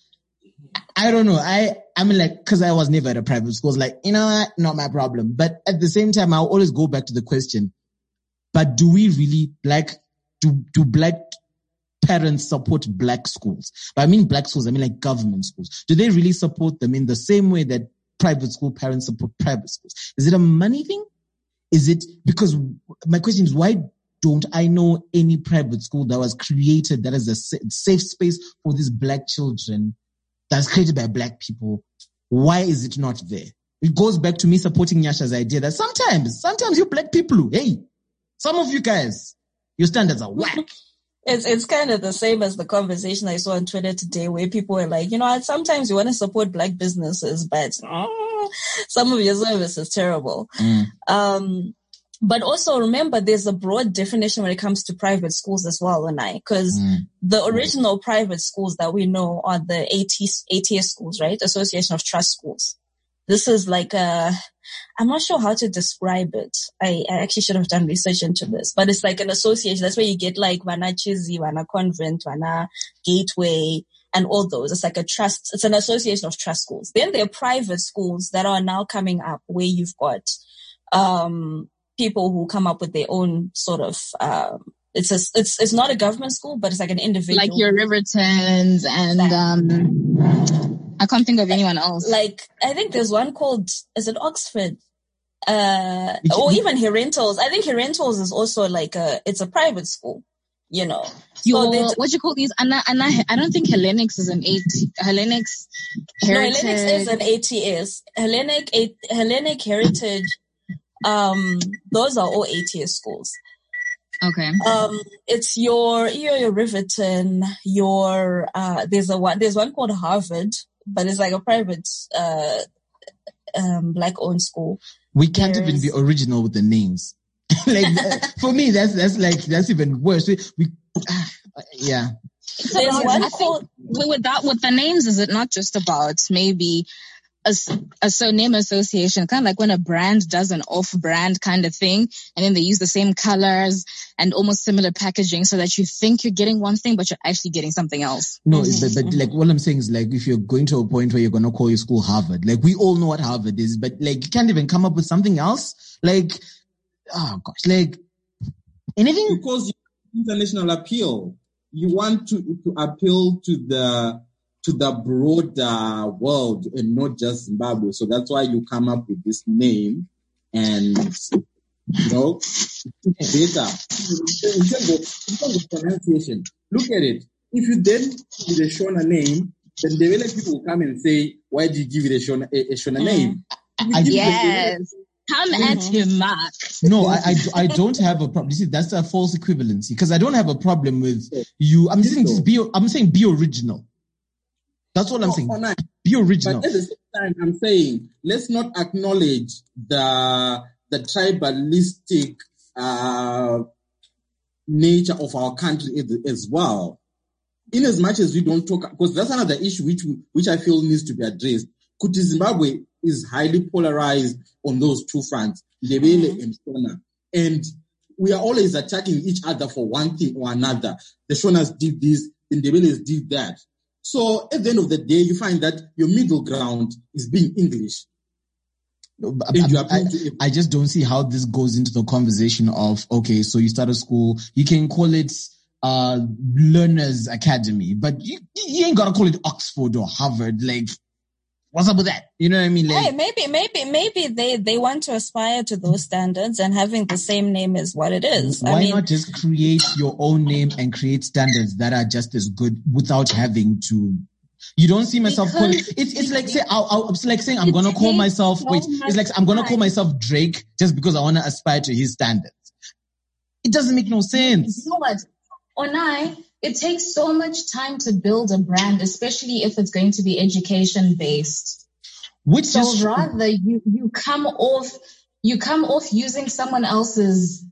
[SPEAKER 2] I don't know. I, I mean, like, cause I was never at a private school. It's like, you know what? Not my problem. But at the same time, I'll always go back to the question, but do we really like, do, do black parents support black schools? But I mean black schools, I mean like government schools. Do they really support them in the same way that private school parents support private schools? Is it a money thing? Is it because my question is, why don't I know any private school that was created that is a safe space for these black children, that's created by black people? Why is it not there? It goes back to me supporting Nyasha's idea that sometimes, sometimes you black people, hey, some of you guys, your standards are whack.
[SPEAKER 4] It's it's kind of the same as the conversation I saw on Twitter today, where people were like, you know, sometimes you want to support black businesses, but oh, some of your service is terrible. Mm. Um, but also remember, there's a broad definition when it comes to private schools as well, Onai, because mm. the original mm. private schools that we know are the A T S schools, right? Association of Trust Schools. This is like a, I'm not sure how to describe it. I, I actually should have done research into this, but it's like an association. That's where you get like Wana Chizi, Wana Convent, Wana Gateway, and all those. It's like a trust. It's an association of trust schools. Then there are private schools that are now coming up where you've got, um, people who come up with their own sort of, um, it's a, it's, it's not a government school, but it's like an individual.
[SPEAKER 3] Like your Rivertons and, um, I can't think of anyone else.
[SPEAKER 4] Like, I think there's one called, is it Oxford? Uh, or even Herentals. I think Herentals is also like a, it's a private school, you know.
[SPEAKER 3] Your, so what you call these? Anna, Anna, I don't think Hellenics is an A T, Hellenics Heritage.
[SPEAKER 4] No, Hellenics is an A T S. Hellenic, a, Hellenic Heritage, um, those are all A T S schools.
[SPEAKER 3] Okay.
[SPEAKER 4] Um, it's your, your, your Riverton, your, uh, there's a one, there's one called Harvard, but it's like a private, uh, um, black owned school.
[SPEAKER 2] We can't
[SPEAKER 4] There's...
[SPEAKER 2] even be original with the names. Like, for me, that's, that's like, that's even worse. We, we uh, yeah.
[SPEAKER 3] So I think with that, with the names, is it not just about maybe a, a surname association, kind of like when a brand does an off-brand kind of thing, and then they use the same colors and almost similar packaging so that you think you're getting one thing, but you're actually getting something else.
[SPEAKER 2] No, mm-hmm. but, but like what I'm saying is like if you're going to a point where you're going to call your school Harvard, like we all know what Harvard is, but like you can't even come up with something else. Like, oh gosh, like anything.
[SPEAKER 5] Because international appeal, you want to, to appeal to the to the broader world and not just Zimbabwe. So that's why you come up with this name and, you know, data. In terms of, in terms of pronunciation, look at it. If you then give it a Shona name, then the Ndebele people will come and say, why did you give it a Shona, a, a Shona mm. name?
[SPEAKER 3] I, yes. Come mm-hmm. at him, Mark.
[SPEAKER 2] No, I, I, I don't have a problem. You see, that's a false equivalency because I don't have a problem with you. I'm saying just be, I'm saying be original. That's what no, I'm saying. No. Be original.
[SPEAKER 5] But at the same time, I'm saying let's not acknowledge the the tribalistic uh, nature of our country as well. In as much as we don't talk, because that's another issue which which I feel needs to be addressed. Kuti Zimbabwe is highly polarized on those two fronts, Ndebele mm-hmm. and Shona, and we are always attacking each other for one thing or another. The Shonas did this, the Ndebeles did that. So at the end of the day, you find that your middle ground is being English.
[SPEAKER 2] No, but I, I, I just don't see how this goes into the conversation of, okay, so you start a school, you can call it uh, Learners Academy, but you, you ain't got to call it Oxford or Harvard. Like, what's up with that? You know what I mean? Like,
[SPEAKER 4] hey, maybe, maybe, maybe they, they want to aspire to those standards and having the same name is what it is.
[SPEAKER 2] Why
[SPEAKER 4] I mean,
[SPEAKER 2] not just create your own name and create standards that are just as good without having to? You don't see myself calling. It's it's like say I'll, I'll, it's like saying I'm gonna call myself. So wait, it's like I'm gonna call myself Drake just because I want to aspire to his standards. It doesn't make no sense.
[SPEAKER 3] You know what? Onai, it takes so much time to build a brand, especially if it's going to be education based.
[SPEAKER 2] Which
[SPEAKER 3] so
[SPEAKER 2] is
[SPEAKER 3] rather you, you come off you come off using someone else's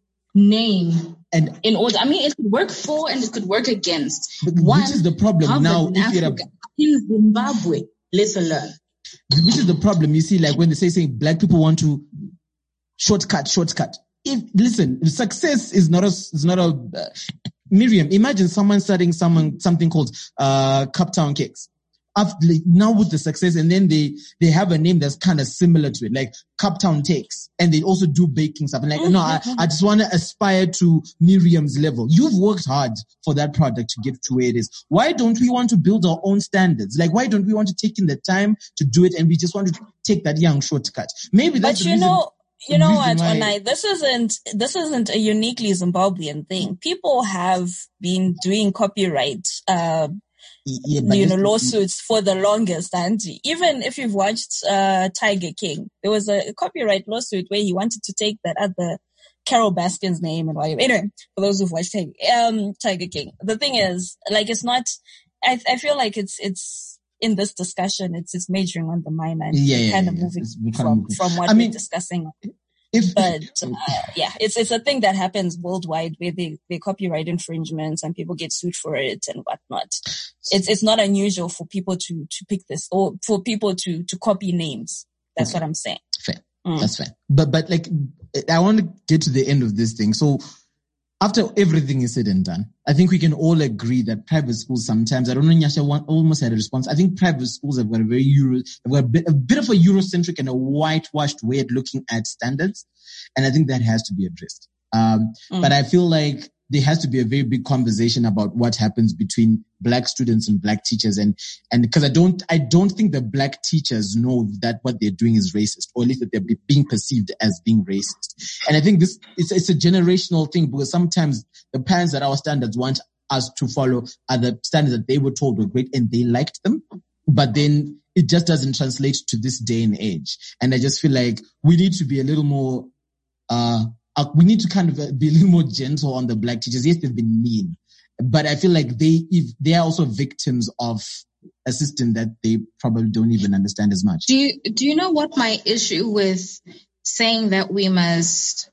[SPEAKER 3] name
[SPEAKER 2] and
[SPEAKER 3] in order. I mean, it could work for and it could work against.
[SPEAKER 2] One, which is the problem Harvard now?
[SPEAKER 3] In
[SPEAKER 2] if
[SPEAKER 3] Africa,
[SPEAKER 2] you're a,
[SPEAKER 3] in Zimbabwe, let's learn.
[SPEAKER 2] Which is the problem? You see, like when they say saying black people want to shortcut, shortcut. If listen, success is not a is not a. Uh, Miriam, imagine someone starting someone something called uh Cuptown Cakes. After, like, now with the success, and then they they have a name that's kind of similar to it, like Cuptown Cakes, and they also do baking stuff. And like, mm-hmm. no, I, I just want to aspire to Miriam's level. You've worked hard for that product to get to where it is. Why don't we want to build our own standards? Like, why don't we want to take in the time to do it, and we just want to take that young shortcut? Maybe that's
[SPEAKER 4] but
[SPEAKER 2] the
[SPEAKER 4] you
[SPEAKER 2] reason.
[SPEAKER 4] know. You know what, Onai, this isn't, this isn't a uniquely Zimbabwean thing. People have been doing copyright, uh, yeah, you know, lawsuits for the longest. And even if you've watched, uh, Tiger King, there was a copyright lawsuit where he wanted to take that other Carol Baskin's name and whatever. Anyway, for those who've watched Tiger, um, Tiger King, the thing is, like, it's not, I, I feel like it's, it's, in this discussion, it's it's majoring on the minor and
[SPEAKER 2] yeah, yeah,
[SPEAKER 4] kind of
[SPEAKER 2] yeah,
[SPEAKER 4] moving
[SPEAKER 2] yeah.
[SPEAKER 4] from, from what
[SPEAKER 2] I mean,
[SPEAKER 4] we're discussing.
[SPEAKER 2] If,
[SPEAKER 4] but uh, yeah, it's it's a thing that happens worldwide where they, they copyright infringements and people get sued for it and whatnot. It's it's not unusual for people to to pick this or for people to to copy names. That's okay. What I'm saying.
[SPEAKER 2] Fair. Mm. That's fair. But but like I want to get to the end of this thing. So after everything is said and done, I think we can all agree that private schools sometimes, I don't know, Nyasha one almost had a response. I think private schools have got a very Euro, have got a bit, a bit of a Eurocentric and a whitewashed way of looking at standards. And I think that has to be addressed. Um, mm. But I feel like there has to be a very big conversation about what happens between black students and black teachers. And, and because I don't, I don't think the black teachers know that what they're doing is racist, or at least that they're being perceived as being racist. And I think this, it's, it's a generational thing because sometimes the parents that our standards want us to follow are the standards that they were told were great and they liked them. But then it just doesn't translate to this day and age. And I just feel like we need to be a little more, uh, Uh, we need to kind of be a little more gentle on the black teachers. Yes, they've been mean, but I feel like they, if they are also victims of a system that they probably don't even understand as much.
[SPEAKER 3] Do you, do you know what my issue with saying that we must,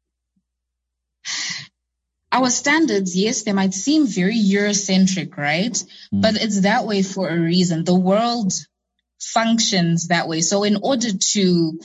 [SPEAKER 3] our standards, yes, they might seem very Eurocentric, right? Mm. But it's that way for a reason. The world functions that way. So in order to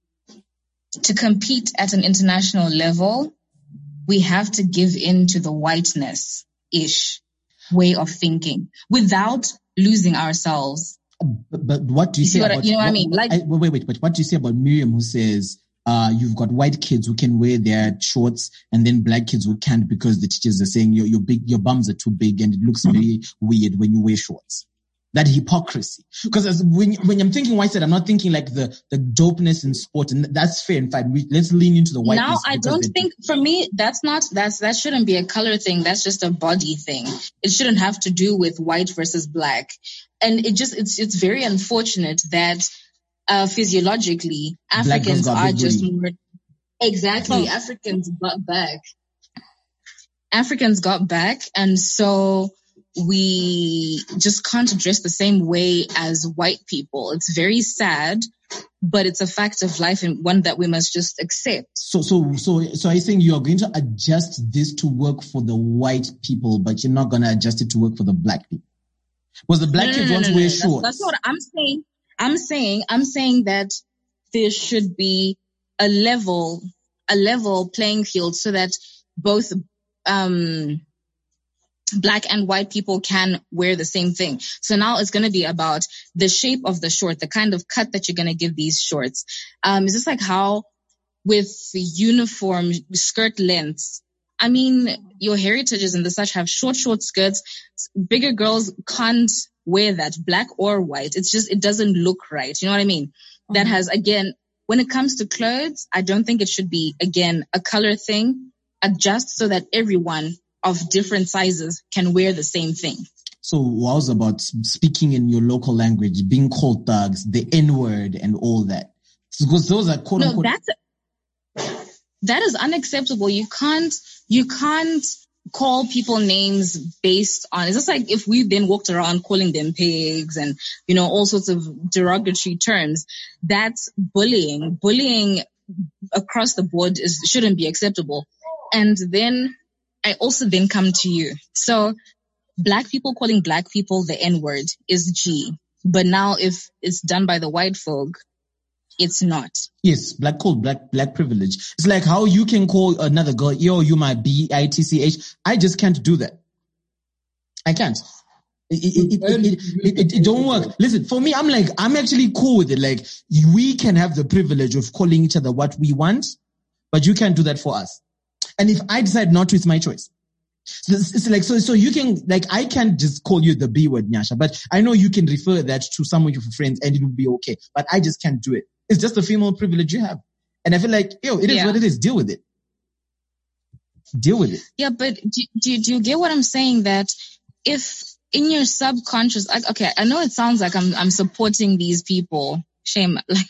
[SPEAKER 3] to compete at an international level, we have to give in to the whiteness-ish way of thinking without losing ourselves.
[SPEAKER 2] But, but what do you,
[SPEAKER 3] You see
[SPEAKER 2] say
[SPEAKER 3] what I-
[SPEAKER 2] about,
[SPEAKER 3] you know what I
[SPEAKER 2] what-
[SPEAKER 3] mean? Like-
[SPEAKER 2] I- wait, wait, wait, but what do you say about Miriam, who says, uh, you've got white kids who can wear their shorts and then black kids who can't because the teachers are saying your, your big, your bums are too big and it looks very weird when you wear shorts. That hypocrisy. Because as when, when I'm thinking white side, I'm not thinking like the, the dopeness in sport, and that's fair. In fact, we, let's lean into the whiteness.
[SPEAKER 3] Now, I
[SPEAKER 2] because
[SPEAKER 3] don't
[SPEAKER 2] they-
[SPEAKER 3] think, for me, that's not, that's, that shouldn't be a color thing. That's just a body thing. It shouldn't have to do with white versus black. And it just, it's, it's very unfortunate that, uh, physiologically,
[SPEAKER 2] Black girls
[SPEAKER 3] Africans
[SPEAKER 2] got
[SPEAKER 3] are
[SPEAKER 2] big
[SPEAKER 3] just
[SPEAKER 2] booty.
[SPEAKER 3] more, exactly, Africans got back. Africans got back. And so we just can't dress the same way as white people. It's very sad, but it's a fact of life and one that we must just accept.
[SPEAKER 2] So, so, so, so are you saying you are going to adjust this to work for the white people, but you're not going to adjust it to work for the black people? Was the black
[SPEAKER 3] No, no,
[SPEAKER 2] kids
[SPEAKER 3] no,
[SPEAKER 2] want
[SPEAKER 3] no,
[SPEAKER 2] to
[SPEAKER 3] no,
[SPEAKER 2] wear
[SPEAKER 3] no.
[SPEAKER 2] shorts?
[SPEAKER 3] That's, that's what I'm saying. I'm saying, I'm saying that there should be a level, a level playing field so that both, um, black and white people can wear the same thing. So now it's going to be about the shape of the short, the kind of cut that you're going to give these shorts. Um, it's just like how with uniform skirt lengths, I mean, your heritages and the such have short, short skirts. Bigger girls can't wear that, black or white. It's just, it doesn't look right. You know what I mean? Mm-hmm. That has, again, when it comes to clothes, I don't think it should be, again, a color thing. Adjust so that everyone of different sizes can wear the same thing.
[SPEAKER 2] So what was about speaking in your local language, being called thugs, the N-word and all that? Because those are quote
[SPEAKER 3] No,
[SPEAKER 2] unquote.
[SPEAKER 3] that's, that is unacceptable. You can't, you can't call people names based on, it's just like if we then walked around calling them pigs and, you know, all sorts of derogatory terms. That's bullying. Bullying across the board is, shouldn't be acceptable. And then I also then come to you. So black people calling black people the N-word is G. But now if it's done by the white folk, it's not.
[SPEAKER 2] Yes, black called black, black privilege. It's like how you can call another girl, yo, you my B I T C H. I just can't do that. I can't. It, it, it, it, it, it, it don't work. Listen, for me, I'm like, I'm actually cool with it. Like, we can have the privilege of calling each other what we want, but you can't do that for us. And if I decide not to, it's my choice. So it's, it's like, so, so you can, like, I can't just call you the B word, Nyasha, but I know you can refer that to some of your friends and it will be okay, but I just can't do it. It's just a female privilege you have. And I feel like, yo, it is
[SPEAKER 3] Yeah.
[SPEAKER 2] what it is. Deal with it. Deal with it.
[SPEAKER 3] Yeah, but do, do, do you get what I'm saying? That if in your subconscious, like, okay, I know it sounds like I'm, I'm supporting these people. Shame. Like,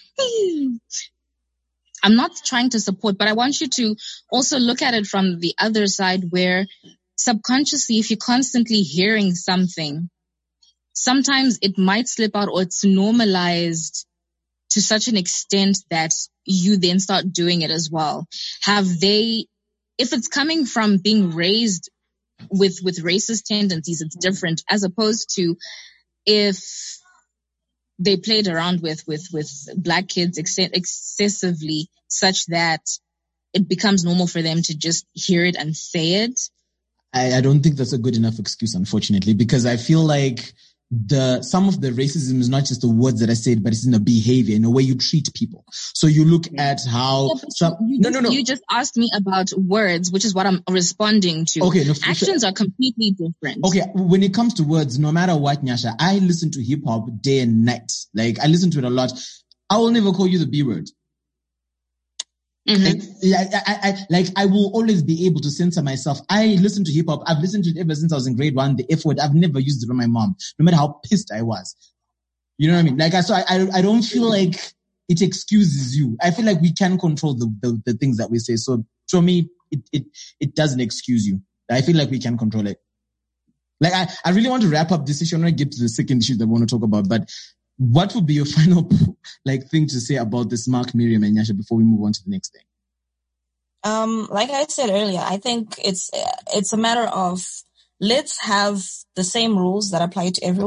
[SPEAKER 3] I'm not trying to support, but I want you to also look at it from the other side where subconsciously, if you're constantly hearing something, sometimes it might slip out or it's normalized to such an extent that you then start doing it as well. Have they, if it's coming from being raised with, with racist tendencies, it's different as opposed to if they played around with, with, with black kids ex- excessively such that it becomes normal for them to just hear it and say it.
[SPEAKER 2] I, I don't think that's a good enough excuse, unfortunately, because I feel like the some of the racism is not just the words that I said, but it's in the behavior, in the way you treat people. So you look at how
[SPEAKER 3] Yeah, but
[SPEAKER 2] some,
[SPEAKER 3] you,
[SPEAKER 2] no,
[SPEAKER 3] just,
[SPEAKER 2] no, no.
[SPEAKER 3] you just asked me about words, which is what I'm responding to.
[SPEAKER 2] Okay, no,
[SPEAKER 3] actions are completely different.
[SPEAKER 2] Okay, when it comes to words, no matter what, Nyasha, I listen to hip hop day and night. Like, I listen to it a lot. I will never call you the B word.
[SPEAKER 3] Mm-hmm.
[SPEAKER 2] Like, I, I, I, like, I will always be able to censor myself. I listen to hip hop. I've listened to it ever since I was in grade one. The F word, I've never used it on my mom, no matter how pissed I was. You know what I mean? Like, I, so I, I, I don't feel like it excuses you. I feel like we can control the, the, the things that we say. So for me, it, it, it doesn't excuse you. I feel like we can control it. Like, I, I really want to wrap up this issue. I want to get to the second issue that I want to talk about, but what would be your final, like, thing to say about this Mark, Miriam, and Nyasha before we move on to the next thing?
[SPEAKER 4] Um, like I said earlier, I think it's, it's a matter of let's have the same rules that apply to everyone.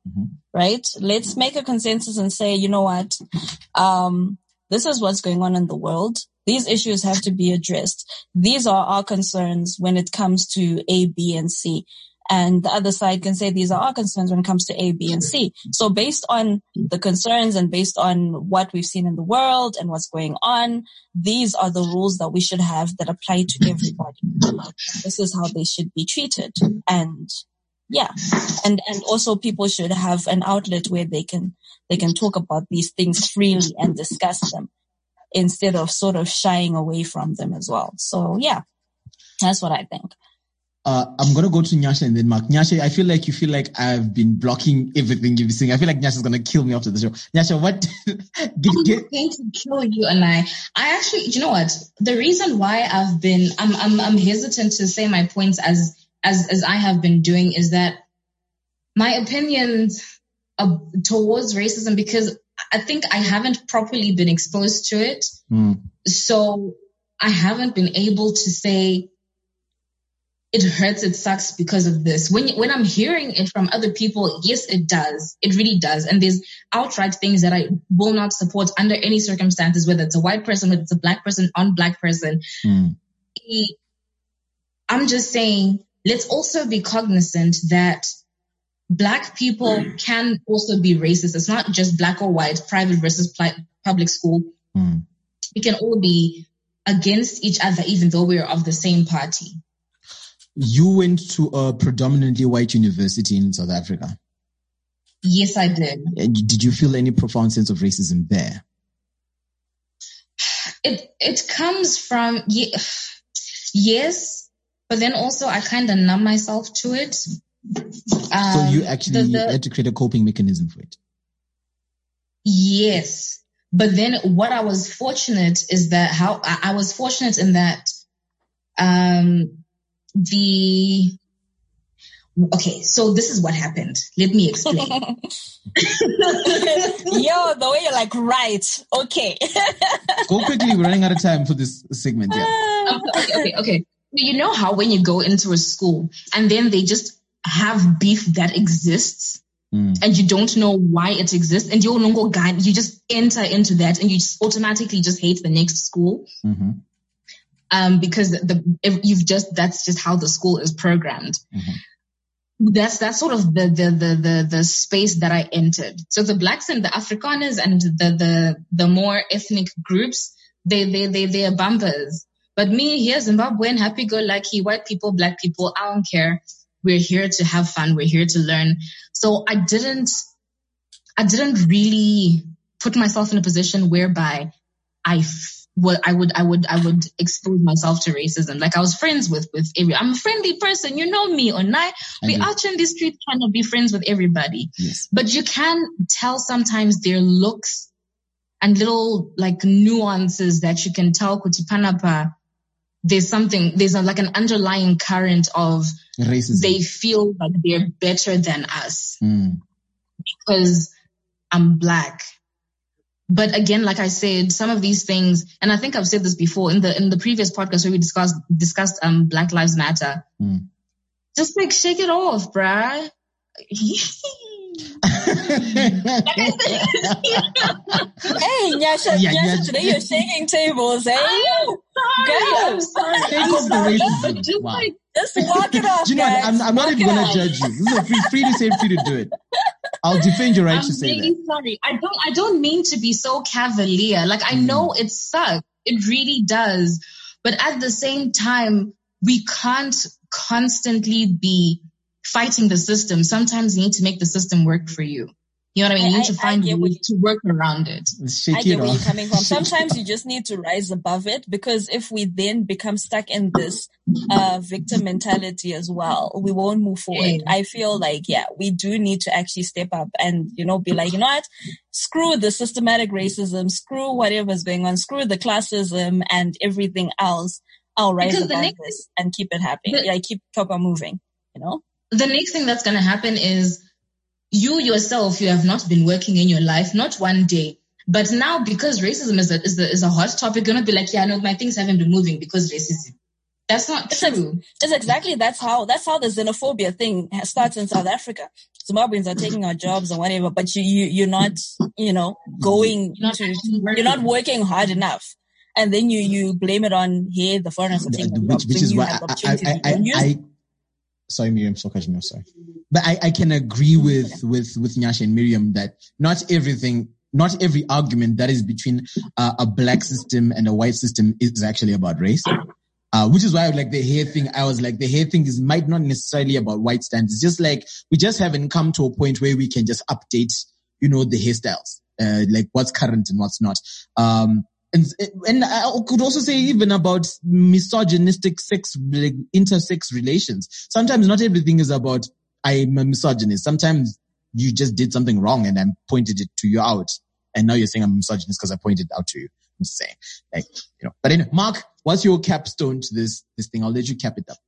[SPEAKER 4] mm-hmm. right? Let's make a consensus and say, you know what? Um, this is what's going on in the world. These issues have to be addressed. These are our concerns when it comes to A, B, and C. And the other side can say these are our concerns when it comes to A, B, and C. So based on the concerns and based on what we've seen in the world and what's going on, these are the rules that we should have that apply to everybody. This is how they should be treated. And yeah, and and also people should have an outlet where they can they can talk about these things freely and discuss them instead of sort of shying away from them as well. So yeah, that's what I think.
[SPEAKER 2] Uh, I'm going to go to Nyasha and then Mark. Nyasha, I feel like you feel like I've been blocking everything you've been saying. I feel like Nyasha's going to kill me after the show. Nyasha, what? get,
[SPEAKER 3] I'm
[SPEAKER 2] get...
[SPEAKER 3] not going to kill you and I. I actually, you know what? The reason why I've been, I'm, I'm, I'm hesitant to say my points as, as, as I have been doing is that my opinions uh, towards racism, because I think I haven't properly been exposed to it.
[SPEAKER 2] Mm.
[SPEAKER 3] So I haven't been able to say, it hurts, it sucks because of this. When when I'm hearing it from other people, yes, it does. It really does. And there's outright things that I will not support under any circumstances, whether it's a white person, whether it's a black person, on-black person.
[SPEAKER 2] Mm.
[SPEAKER 3] I'm just saying, let's also be cognizant that black people can also be racist. It's not just black or white, private versus pli- public school.
[SPEAKER 2] Mm.
[SPEAKER 3] We can all be against each other, even though we're of the same party.
[SPEAKER 2] You went to a predominantly white university in South Africa.
[SPEAKER 3] Yes, I did.
[SPEAKER 2] Did you feel any profound sense of racism there?
[SPEAKER 3] It it comes from, yes, but then also I kind of numb myself to it. Um,
[SPEAKER 2] so you actually
[SPEAKER 3] the, the,
[SPEAKER 2] had to create a coping mechanism for it?
[SPEAKER 3] Yes. But then what I was fortunate is that how I, I was fortunate in that um, the okay, so this is what happened. Let me explain.
[SPEAKER 4] Yo, the way you're like, right, okay.
[SPEAKER 2] Go quickly, we're running out of time for this segment. Yeah.
[SPEAKER 3] Um, okay, okay, okay. You know how when you go into a school and then they just have beef that exists
[SPEAKER 2] mm.
[SPEAKER 3] and you don't know why it exists and you don't know, you just enter into that and you just automatically just hate the next school.
[SPEAKER 2] Mm-hmm.
[SPEAKER 3] Um, because the if you've just that's just how the school is programmed.
[SPEAKER 2] Mm-hmm.
[SPEAKER 3] That's that's sort of the, the the the the space that I entered. So the blacks and the Afrikaners and the the the more ethnic groups, they they they they are bumpers. But me here, Zimbabwean, happy-go-lucky, white people, black people, I don't care. We're here to have fun. We're here to learn. So I didn't I didn't really put myself in a position whereby I. Well, I would, I would, I would expose myself to racism. Like I was friends with, with every, I'm a friendly person. You know me, Onai. We out in the street trying to be friends with everybody.
[SPEAKER 2] Yes.
[SPEAKER 3] But you can tell sometimes their looks and little like nuances that you can tell Kutipanapa. There's something, there's a, like an underlying current of
[SPEAKER 2] racism.
[SPEAKER 3] They feel like they're better than us
[SPEAKER 2] mm.
[SPEAKER 3] because I'm black. But again, like I said, some of these things, and I think I've said this before in the in the previous podcast where we discussed discussed um Black Lives Matter.
[SPEAKER 2] Mm.
[SPEAKER 3] Just like shake it off, bruh.
[SPEAKER 4] Hey, Nyasha,
[SPEAKER 2] yeah,
[SPEAKER 4] Nyasha,
[SPEAKER 2] yeah.
[SPEAKER 4] today you're shaking tables, eh?
[SPEAKER 3] I'm sorry. I'm sorry.
[SPEAKER 2] Take
[SPEAKER 3] I'm
[SPEAKER 2] off the
[SPEAKER 3] sorry.
[SPEAKER 2] racism.
[SPEAKER 3] Just
[SPEAKER 2] Wow.
[SPEAKER 3] like,
[SPEAKER 4] Just walk it off,
[SPEAKER 2] Do you know what?
[SPEAKER 4] guys.
[SPEAKER 2] I'm, I'm not
[SPEAKER 4] Walk
[SPEAKER 2] even
[SPEAKER 4] it
[SPEAKER 2] going to
[SPEAKER 4] off.
[SPEAKER 2] judge you. This is a free, free to say, free to do it. I'll defend your right
[SPEAKER 3] I'm
[SPEAKER 2] to say
[SPEAKER 3] really
[SPEAKER 2] that.
[SPEAKER 3] sorry. I don't. I don't mean to be so cavalier. Like I
[SPEAKER 2] Mm.
[SPEAKER 3] know it sucks. It really does. But at the same time, we can't constantly be fighting the system. Sometimes you need to make the system work for you. You know what I mean? You
[SPEAKER 4] I-
[SPEAKER 3] need to
[SPEAKER 4] I- I
[SPEAKER 3] find
[SPEAKER 4] get what
[SPEAKER 3] ways to work around it.
[SPEAKER 2] Shake
[SPEAKER 4] I
[SPEAKER 2] it
[SPEAKER 4] get where
[SPEAKER 2] off.
[SPEAKER 4] you're coming from. Sometimes you just need to rise above it, because if we then become stuck in this uh, victim mentality as well, we won't move forward.
[SPEAKER 3] Yeah.
[SPEAKER 4] I feel like, yeah, we do need to actually step up and, you know, be like, you know what? Screw the systematic racism, screw whatever's going on, screw the classism and everything else. I'll rise
[SPEAKER 3] Because the
[SPEAKER 4] above
[SPEAKER 3] next-
[SPEAKER 4] this and keep it happening.
[SPEAKER 3] the-
[SPEAKER 4] Yeah, keep keep on moving, you know?
[SPEAKER 3] The next thing that's going to happen is you yourself, you have not been working in your life, not one day. But now, because racism is a, is a, is a hot topic, you're going to be like, yeah, no, my things haven't been moving because racism. That's not
[SPEAKER 4] It's
[SPEAKER 3] true.
[SPEAKER 4] It's exactly that's how that's how the xenophobia thing starts in South Africa. Zimbabweans are taking our jobs or whatever, but you, you, you're not, you know, going
[SPEAKER 3] You're not
[SPEAKER 4] to,
[SPEAKER 3] actually working.
[SPEAKER 4] you're not working hard enough. And then you, you blame it on here, the foreigners are taking
[SPEAKER 2] which, which is
[SPEAKER 4] you
[SPEAKER 2] why
[SPEAKER 4] have the
[SPEAKER 2] I, I,
[SPEAKER 4] opportunity
[SPEAKER 2] I,
[SPEAKER 4] to use
[SPEAKER 2] I, I sorry, Miriam, so no, sorry. But I, I can agree with, with, with Nyasha and Miriam that not everything, not every argument that is between uh, a black system and a white system is actually about race. Uh, which is why I like the hair thing. I was like, the hair thing is might not necessarily about white standards. It's just like, we just haven't come to a point where we can just update, you know, the hairstyles, uh, like what's current and what's not. Um, and, and I could also say even about misogynistic sex, like intersex relations. Sometimes not everything is about, I'm a misogynist. Sometimes you just did something wrong and I pointed it to you out. And now you're saying I'm a misogynist because I pointed it out to you. I'm just saying, like, you know, but anyway, Mark, what's your capstone to this, this thing? I'll let you cap it up.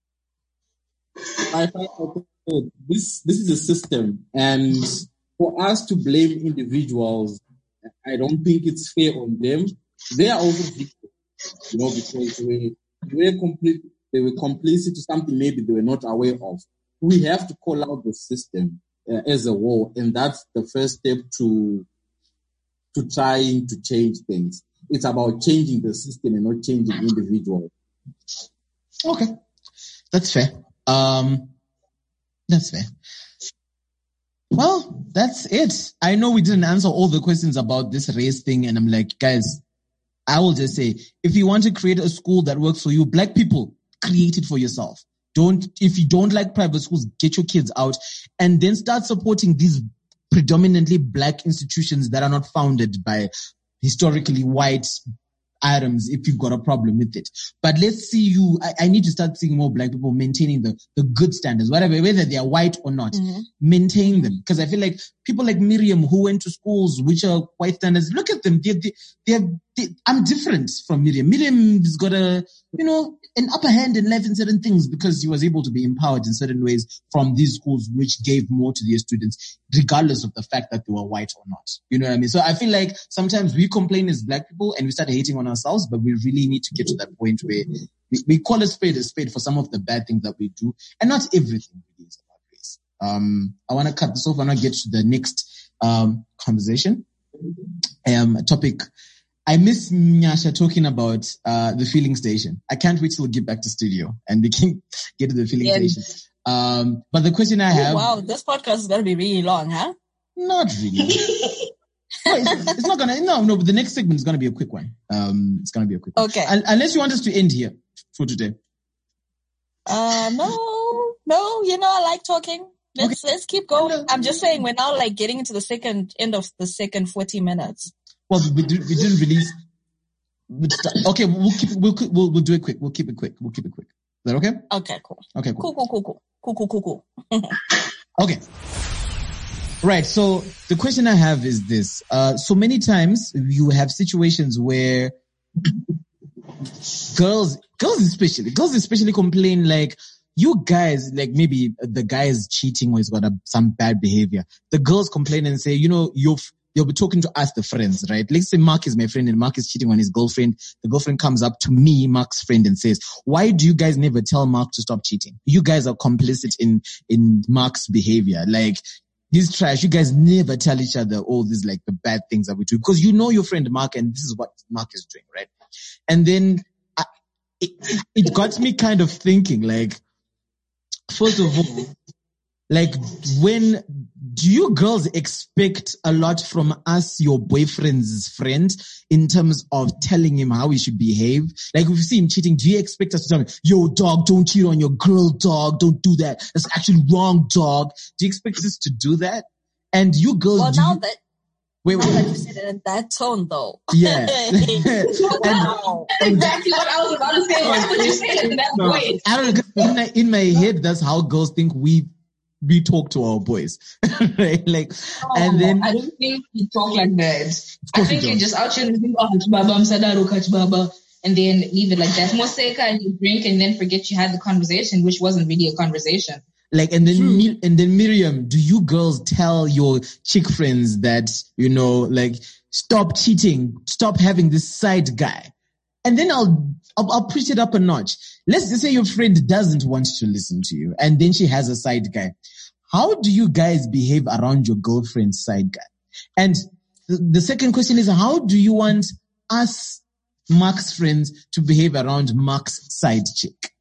[SPEAKER 5] I find this, this is a system, and for us to blame individuals, I don't think it's fair on them. They are also victims, you know, because they, they, were complete, they were complicit to something maybe they were not aware of. We have to call out the system uh, as a whole, and that's the first step to to trying to change things. It's about changing the system and not changing individuals.
[SPEAKER 2] Okay. That's fair. Um, that's fair. Well, that's it. I know we didn't answer all the questions about this race thing, and I'm like, guys, I will just say, if you want to create a school that works for you, black people, create it for yourself. Don't, if you don't like private schools, get your kids out and then start supporting these predominantly black institutions that are not founded by historically white items if you've got a problem with it. But let's see you, I, I need to start seeing more black people maintaining the, the good standards, whatever, whether they are white or not, mm-hmm. maintain them. Because I feel like people like Miriam who went to schools which are white standards, look at them. They're, they, they're, they, I'm different from Miriam. Miriam's got a, you know, an upper hand in life in certain things because he was able to be empowered in certain ways from these schools which gave more to their students, regardless of the fact that they were white or not. You know what I mean? So I feel like sometimes we complain as black people and we start hating on ourselves, but we really need to get to that point where we, we call a spade a spade for some of the bad things that we do, and not everything really is about race. Um, I want to cut this off. I want to get to the next um, conversation, um, topic. I miss Nyasha talking about uh, the filling station. I can't wait till we get back to studio and we can get to the filling yeah. station. Um, but the question I have...
[SPEAKER 4] Oh, wow, this podcast is going to be really long, huh?
[SPEAKER 2] Not really. No, it's, it's not gonna. No, no. But the next segment is gonna be a quick one. Um, it's gonna be a quick one.
[SPEAKER 4] Okay.
[SPEAKER 2] Un- unless you want us to end here for today.
[SPEAKER 4] Uh, no, no. You know, I like talking. Let's okay. let's keep going. I'm just saying we're now like getting into the second end of the second forty minutes.
[SPEAKER 2] Well, we, did, we didn't release. Okay, we'll keep. We'll we'll we'll do it quick. We'll keep it quick. We'll keep it quick. Is that okay?
[SPEAKER 4] Okay, cool.
[SPEAKER 2] Okay, cool.
[SPEAKER 4] Cool, cool, cool, cool, cool, cool, cool, cool.
[SPEAKER 2] Okay. Right. So the question I have is this. Uh, so many times you have situations where girls, girls especially, girls especially complain like, you guys, like maybe the guy is cheating or he's got a, some bad behavior. The girls complain and say, you know, you've, you'll be talking to us, the friends, right? Let's say Mark is my friend and Mark is cheating on his girlfriend. The girlfriend comes up to me, Mark's friend, and says, why do you guys never tell Mark to stop cheating? You guys are complicit in, in Mark's behavior. Like, he's trash. You guys never tell each other all these like the bad things that we do because you know your friend Mark and this is what Mark is doing, right? And then I, it, it got me kind of thinking like, first of all, like when do you girls expect a lot from us, your boyfriend's friend, in terms of telling him how he should behave? Like if you see him cheating, do you expect us to tell him, yo, dog, don't cheat on your girl, dog. Don't do that. That's actually wrong, dog. Do you expect us to do that? And you girls,
[SPEAKER 4] well,
[SPEAKER 2] do
[SPEAKER 4] now
[SPEAKER 2] you,
[SPEAKER 4] that,
[SPEAKER 2] wait,
[SPEAKER 4] now
[SPEAKER 2] wait.
[SPEAKER 4] that you said it in that tone, though.
[SPEAKER 2] Yeah.
[SPEAKER 3] Wow. That's exactly what I was about to say. Why would you say it in that
[SPEAKER 2] no,
[SPEAKER 3] way?
[SPEAKER 2] I don't know. In my, in my head, that's how girls think we we talk to our boys, right? Like,
[SPEAKER 3] oh,
[SPEAKER 2] and then
[SPEAKER 3] I don't think we talk like that. I think you just out here and think, oh, Baba, I'm Sadaro, Kach Baba, and then leave it like that. Moseka, and you drink and then forget you had the conversation, which wasn't really a conversation.
[SPEAKER 2] Like, and then, Mir- and then Miriam, do you girls tell your chick friends that, you know, like, stop cheating, stop having this side guy? And then I'll, I'll, I'll push it up a notch. Let's just say your friend doesn't want to listen to you and then she has a side guy. how do you guys behave around your girlfriend's side guy? And the, the second question is, how do you want us, Mark's friends, to behave around Mark's side chick?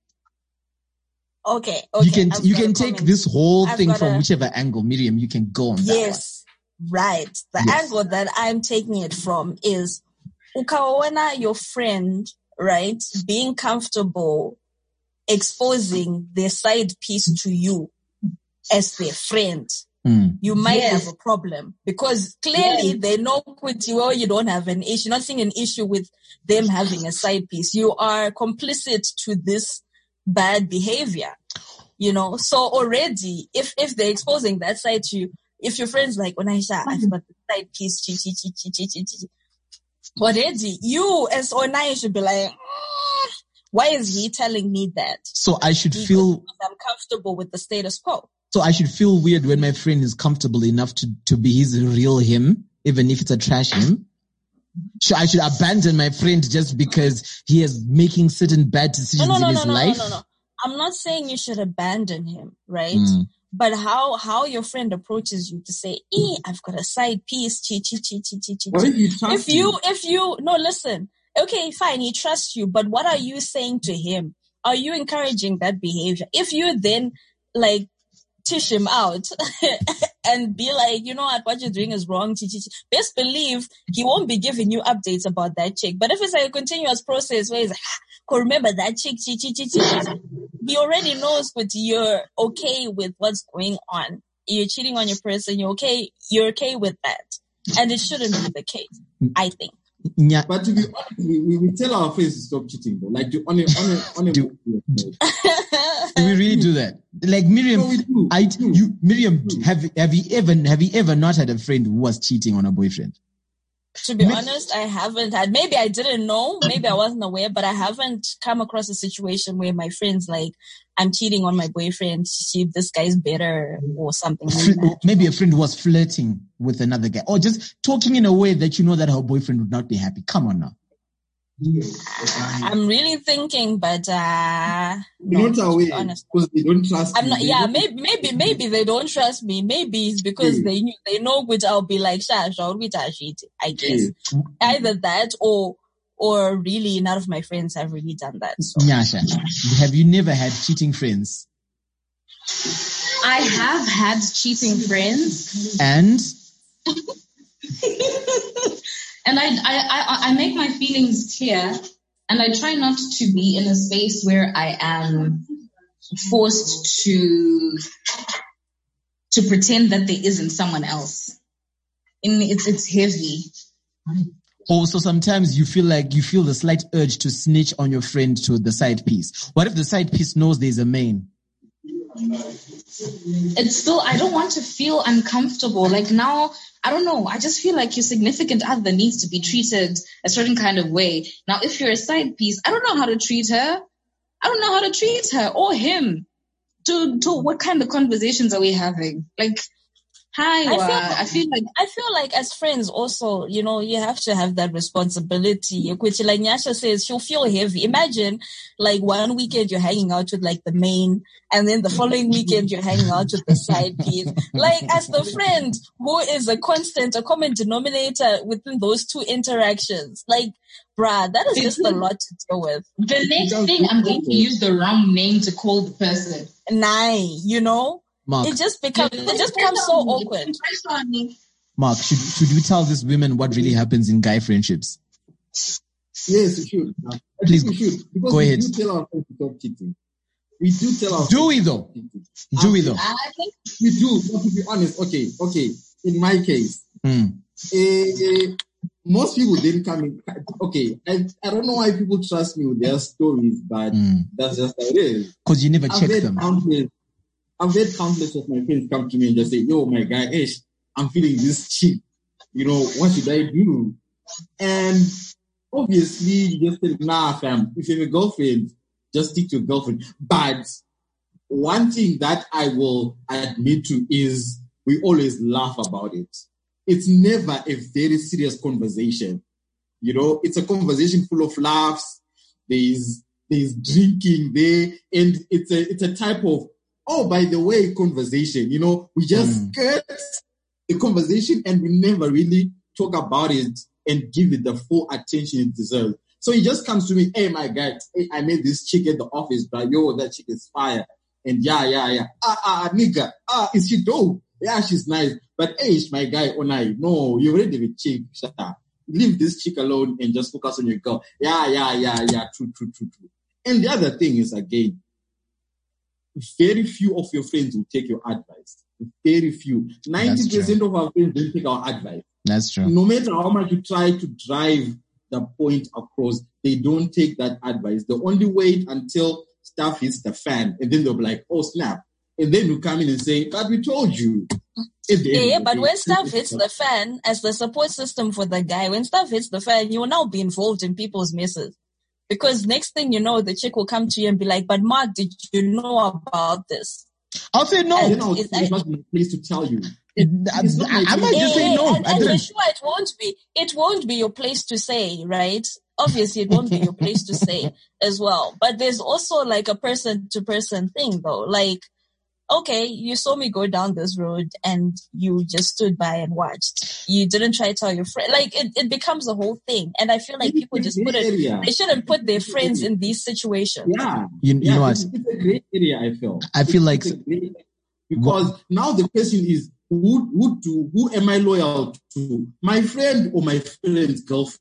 [SPEAKER 4] Okay, okay.
[SPEAKER 2] You can
[SPEAKER 4] I've
[SPEAKER 2] you
[SPEAKER 4] got
[SPEAKER 2] can
[SPEAKER 4] a
[SPEAKER 2] take
[SPEAKER 4] comment.
[SPEAKER 2] this whole
[SPEAKER 4] I've
[SPEAKER 2] thing
[SPEAKER 4] got
[SPEAKER 2] from
[SPEAKER 4] a-
[SPEAKER 2] whichever angle, Miriam. You can go on that one.
[SPEAKER 4] Yes, right. The
[SPEAKER 2] Yes.
[SPEAKER 4] angle that I'm taking it from is ukaona your friend, right, being comfortable exposing their side piece to you as their friend.
[SPEAKER 2] Mm.
[SPEAKER 4] You might
[SPEAKER 9] Yes.
[SPEAKER 4] have a problem because clearly
[SPEAKER 9] Yes.
[SPEAKER 4] they know with you or you don't have an issue. You're not seeing an issue with them having a side piece. You are complicit to this bad behavior, you know. So already, if if they're exposing that side to you, if your friend's like, Onaisha, I've got the side piece, chi, chi, chi, chi, chi, chi, chi. Already, you as Onai should be like, "Mm, why is he telling me that?
[SPEAKER 2] So I should
[SPEAKER 4] Because
[SPEAKER 2] feel
[SPEAKER 4] I'm comfortable with the status quo.
[SPEAKER 2] so I should feel weird when my friend is comfortable enough to, to be his real him, even if it's a trash him. So I should abandon my friend just because he is making certain bad decisions
[SPEAKER 4] No, no, no,
[SPEAKER 2] in
[SPEAKER 4] no,
[SPEAKER 2] his
[SPEAKER 4] no,
[SPEAKER 2] life.
[SPEAKER 4] no, no, no. I'm not saying you should abandon him, right?
[SPEAKER 2] Mm.
[SPEAKER 4] But how how your friend approaches you to say, "Eh, I've got a side piece, chi chi chi chi chi chi."
[SPEAKER 5] What if you trust
[SPEAKER 4] If you
[SPEAKER 5] him?
[SPEAKER 4] if you no listen, okay, fine, he trusts you, but what are you saying to him? Are you encouraging that behavior? If you then like tish him out and be like, you know what, what you're doing is wrong, chi, chi, chi, best believe he won't be giving you updates about that chick. But if it's like a continuous process where he's like, ah, remember that chick, chi, chi, chi, chi, chi, he already knows that you're okay with what's going on. You're cheating on your person, you're okay, you're okay with that. And it shouldn't be the case, I think.
[SPEAKER 2] Yeah.
[SPEAKER 5] But to be honest, we, we, we tell our friends to stop cheating, though. Like, to, on a, on a, on a,
[SPEAKER 2] Do- Do we really do that? Like Miriam,
[SPEAKER 5] No, we do.
[SPEAKER 2] I,
[SPEAKER 5] We do.
[SPEAKER 2] you, Miriam,
[SPEAKER 5] We do.
[SPEAKER 2] have have you ever have you ever not had a friend who was cheating on a boyfriend?
[SPEAKER 4] To be
[SPEAKER 2] Me-
[SPEAKER 4] honest, I haven't had, maybe I didn't know, maybe I wasn't aware, but I haven't come across a situation where my friend's like, I'm cheating on my boyfriend, see if this guy's better or something like
[SPEAKER 2] Fl-
[SPEAKER 4] that.
[SPEAKER 2] Maybe a friend was flirting with another guy, or just talking in a way that you know that her boyfriend would not be happy. Come on now.
[SPEAKER 4] I'm really thinking, but uh,
[SPEAKER 5] We're
[SPEAKER 4] no,
[SPEAKER 5] not
[SPEAKER 4] to
[SPEAKER 5] aware
[SPEAKER 4] be honest.
[SPEAKER 5] because they don't trust
[SPEAKER 4] I'm
[SPEAKER 5] you.
[SPEAKER 4] not,
[SPEAKER 5] They
[SPEAKER 4] yeah,
[SPEAKER 5] don't-
[SPEAKER 4] maybe, maybe, maybe they don't trust me. Maybe it's because
[SPEAKER 5] Yeah.
[SPEAKER 4] they knew, they know which I'll be like, Sha, Sha, which I cheat, I guess.
[SPEAKER 5] Yeah.
[SPEAKER 4] Either that or, or really none of my friends have really done that. So.
[SPEAKER 2] Nyasha, have you never had cheating friends?
[SPEAKER 9] I have had cheating friends,
[SPEAKER 2] And
[SPEAKER 9] and I, I, I, I make my feelings clear, and I try not to be in a space where I am forced to to pretend that there isn't someone else. And it's it's heavy.
[SPEAKER 2] also sometimes you feel like you feel the slight urge to snitch on your friend to the side piece. What if the side piece knows there's a main?
[SPEAKER 9] It's still, I don't want to feel uncomfortable. Like now, I don't know. I just feel like your significant other needs to be treated a certain kind of way. Now, if you're a side piece, I don't know how to treat her. I don't know how to treat her or him. To, to what kind of conversations are we having? Like, hi,
[SPEAKER 4] I
[SPEAKER 9] I
[SPEAKER 4] feel-
[SPEAKER 9] feel, I feel like
[SPEAKER 4] I feel like as friends also, you know, you have to have that responsibility, which like Nyasha says, she'll feel heavy. Imagine like one weekend you're hanging out with like the main and then the following weekend you're hanging out with the side piece. Like as the friend who is a constant, a common denominator within those two interactions. Like, bruh, that is just a lot to deal with.
[SPEAKER 9] the next thing I'm going to use the wrong name to call the person.
[SPEAKER 4] Nah, you know?
[SPEAKER 2] Mark,
[SPEAKER 4] It just becomes, it just becomes so awkward.
[SPEAKER 2] Mark, should should we tell these women what really happens in guy friendships?
[SPEAKER 5] Yes, we should. I
[SPEAKER 2] Please,
[SPEAKER 5] think we should. Because
[SPEAKER 2] go
[SPEAKER 5] we
[SPEAKER 2] ahead.
[SPEAKER 5] do tell our friends to stop cheating. We do tell our
[SPEAKER 2] Do
[SPEAKER 5] friends
[SPEAKER 2] we
[SPEAKER 5] to
[SPEAKER 2] though?
[SPEAKER 5] stop cheating.
[SPEAKER 2] Do we though?
[SPEAKER 9] I think
[SPEAKER 5] We do, but to be honest, okay, okay. In my case,
[SPEAKER 2] Hmm.
[SPEAKER 5] eh, most people didn't come in. Okay, I, I don't know why people trust me with their stories, but
[SPEAKER 2] Mm.
[SPEAKER 5] that's just how it is.
[SPEAKER 2] Because you never
[SPEAKER 5] I've
[SPEAKER 2] check
[SPEAKER 5] had
[SPEAKER 2] them.
[SPEAKER 5] countless, I've had countless of my friends come to me and just say, "Yo, my guy, Ish, I'm feeling this cheap. You know, what should I do?" And obviously, you just say, "Nah, fam. If you have a girlfriend, just stick to a girlfriend." But one thing that I will admit to is we always laugh about it. It's never a very serious conversation. You know, it's a conversation full of laughs. There's there's drinking there, and it's a it's a type of oh, by the way, conversation. You know, we just mm. skirt the conversation and we never really talk about it and give it the full attention it deserves. So he just comes to me, hey, my guy, hey, I met this chick at the office, but yo, that chick is fire. And yeah, yeah, yeah. Ah, ah, nigga. Ah, is she dope? Yeah, she's nice. But hey, my guy, Onai, no, you already with chick. Shut up. Leave this chick alone and just focus on your girl. Yeah, yeah, yeah, yeah. True, true, true, true. And the other thing is, again, very few of your friends will take your advice. Very few. ninety percent of our friends don't take our advice.
[SPEAKER 6] That's true.
[SPEAKER 5] No matter how much you try to drive the point across, they don't take that advice. They only wait until stuff hits the fan, and then they'll be like, oh, snap. And then you come in and say, but we told you.
[SPEAKER 4] Yeah, yeah, but when stuff hits the fan, as the support system for the guy, when stuff hits the fan, you will now be involved in people's messes. Because next thing you know, the chick will come to you and be like, but Mark, did you know about this?
[SPEAKER 6] I'll say no.
[SPEAKER 5] And it's, it's not the place to tell you.
[SPEAKER 6] It, I, I, I might just say no.
[SPEAKER 4] And, and for sure, it won't be. It won't be your place to say, right? Obviously, it won't be your place to say as well. But there's also like a person-to-person thing, though. Like, okay, you saw me go down this road and you just stood by and watched. You didn't try to tell your friend. Like, it, it becomes a whole thing. And I feel like people just put it, they shouldn't put their friends in these situations.
[SPEAKER 5] Yeah.
[SPEAKER 6] You, you
[SPEAKER 5] yeah,
[SPEAKER 6] know what?
[SPEAKER 5] It's, it's a great area, I feel.
[SPEAKER 6] I feel like...
[SPEAKER 5] Because what? Now the question is, who, who, to, who am I loyal to? My friend or my friend's girlfriend?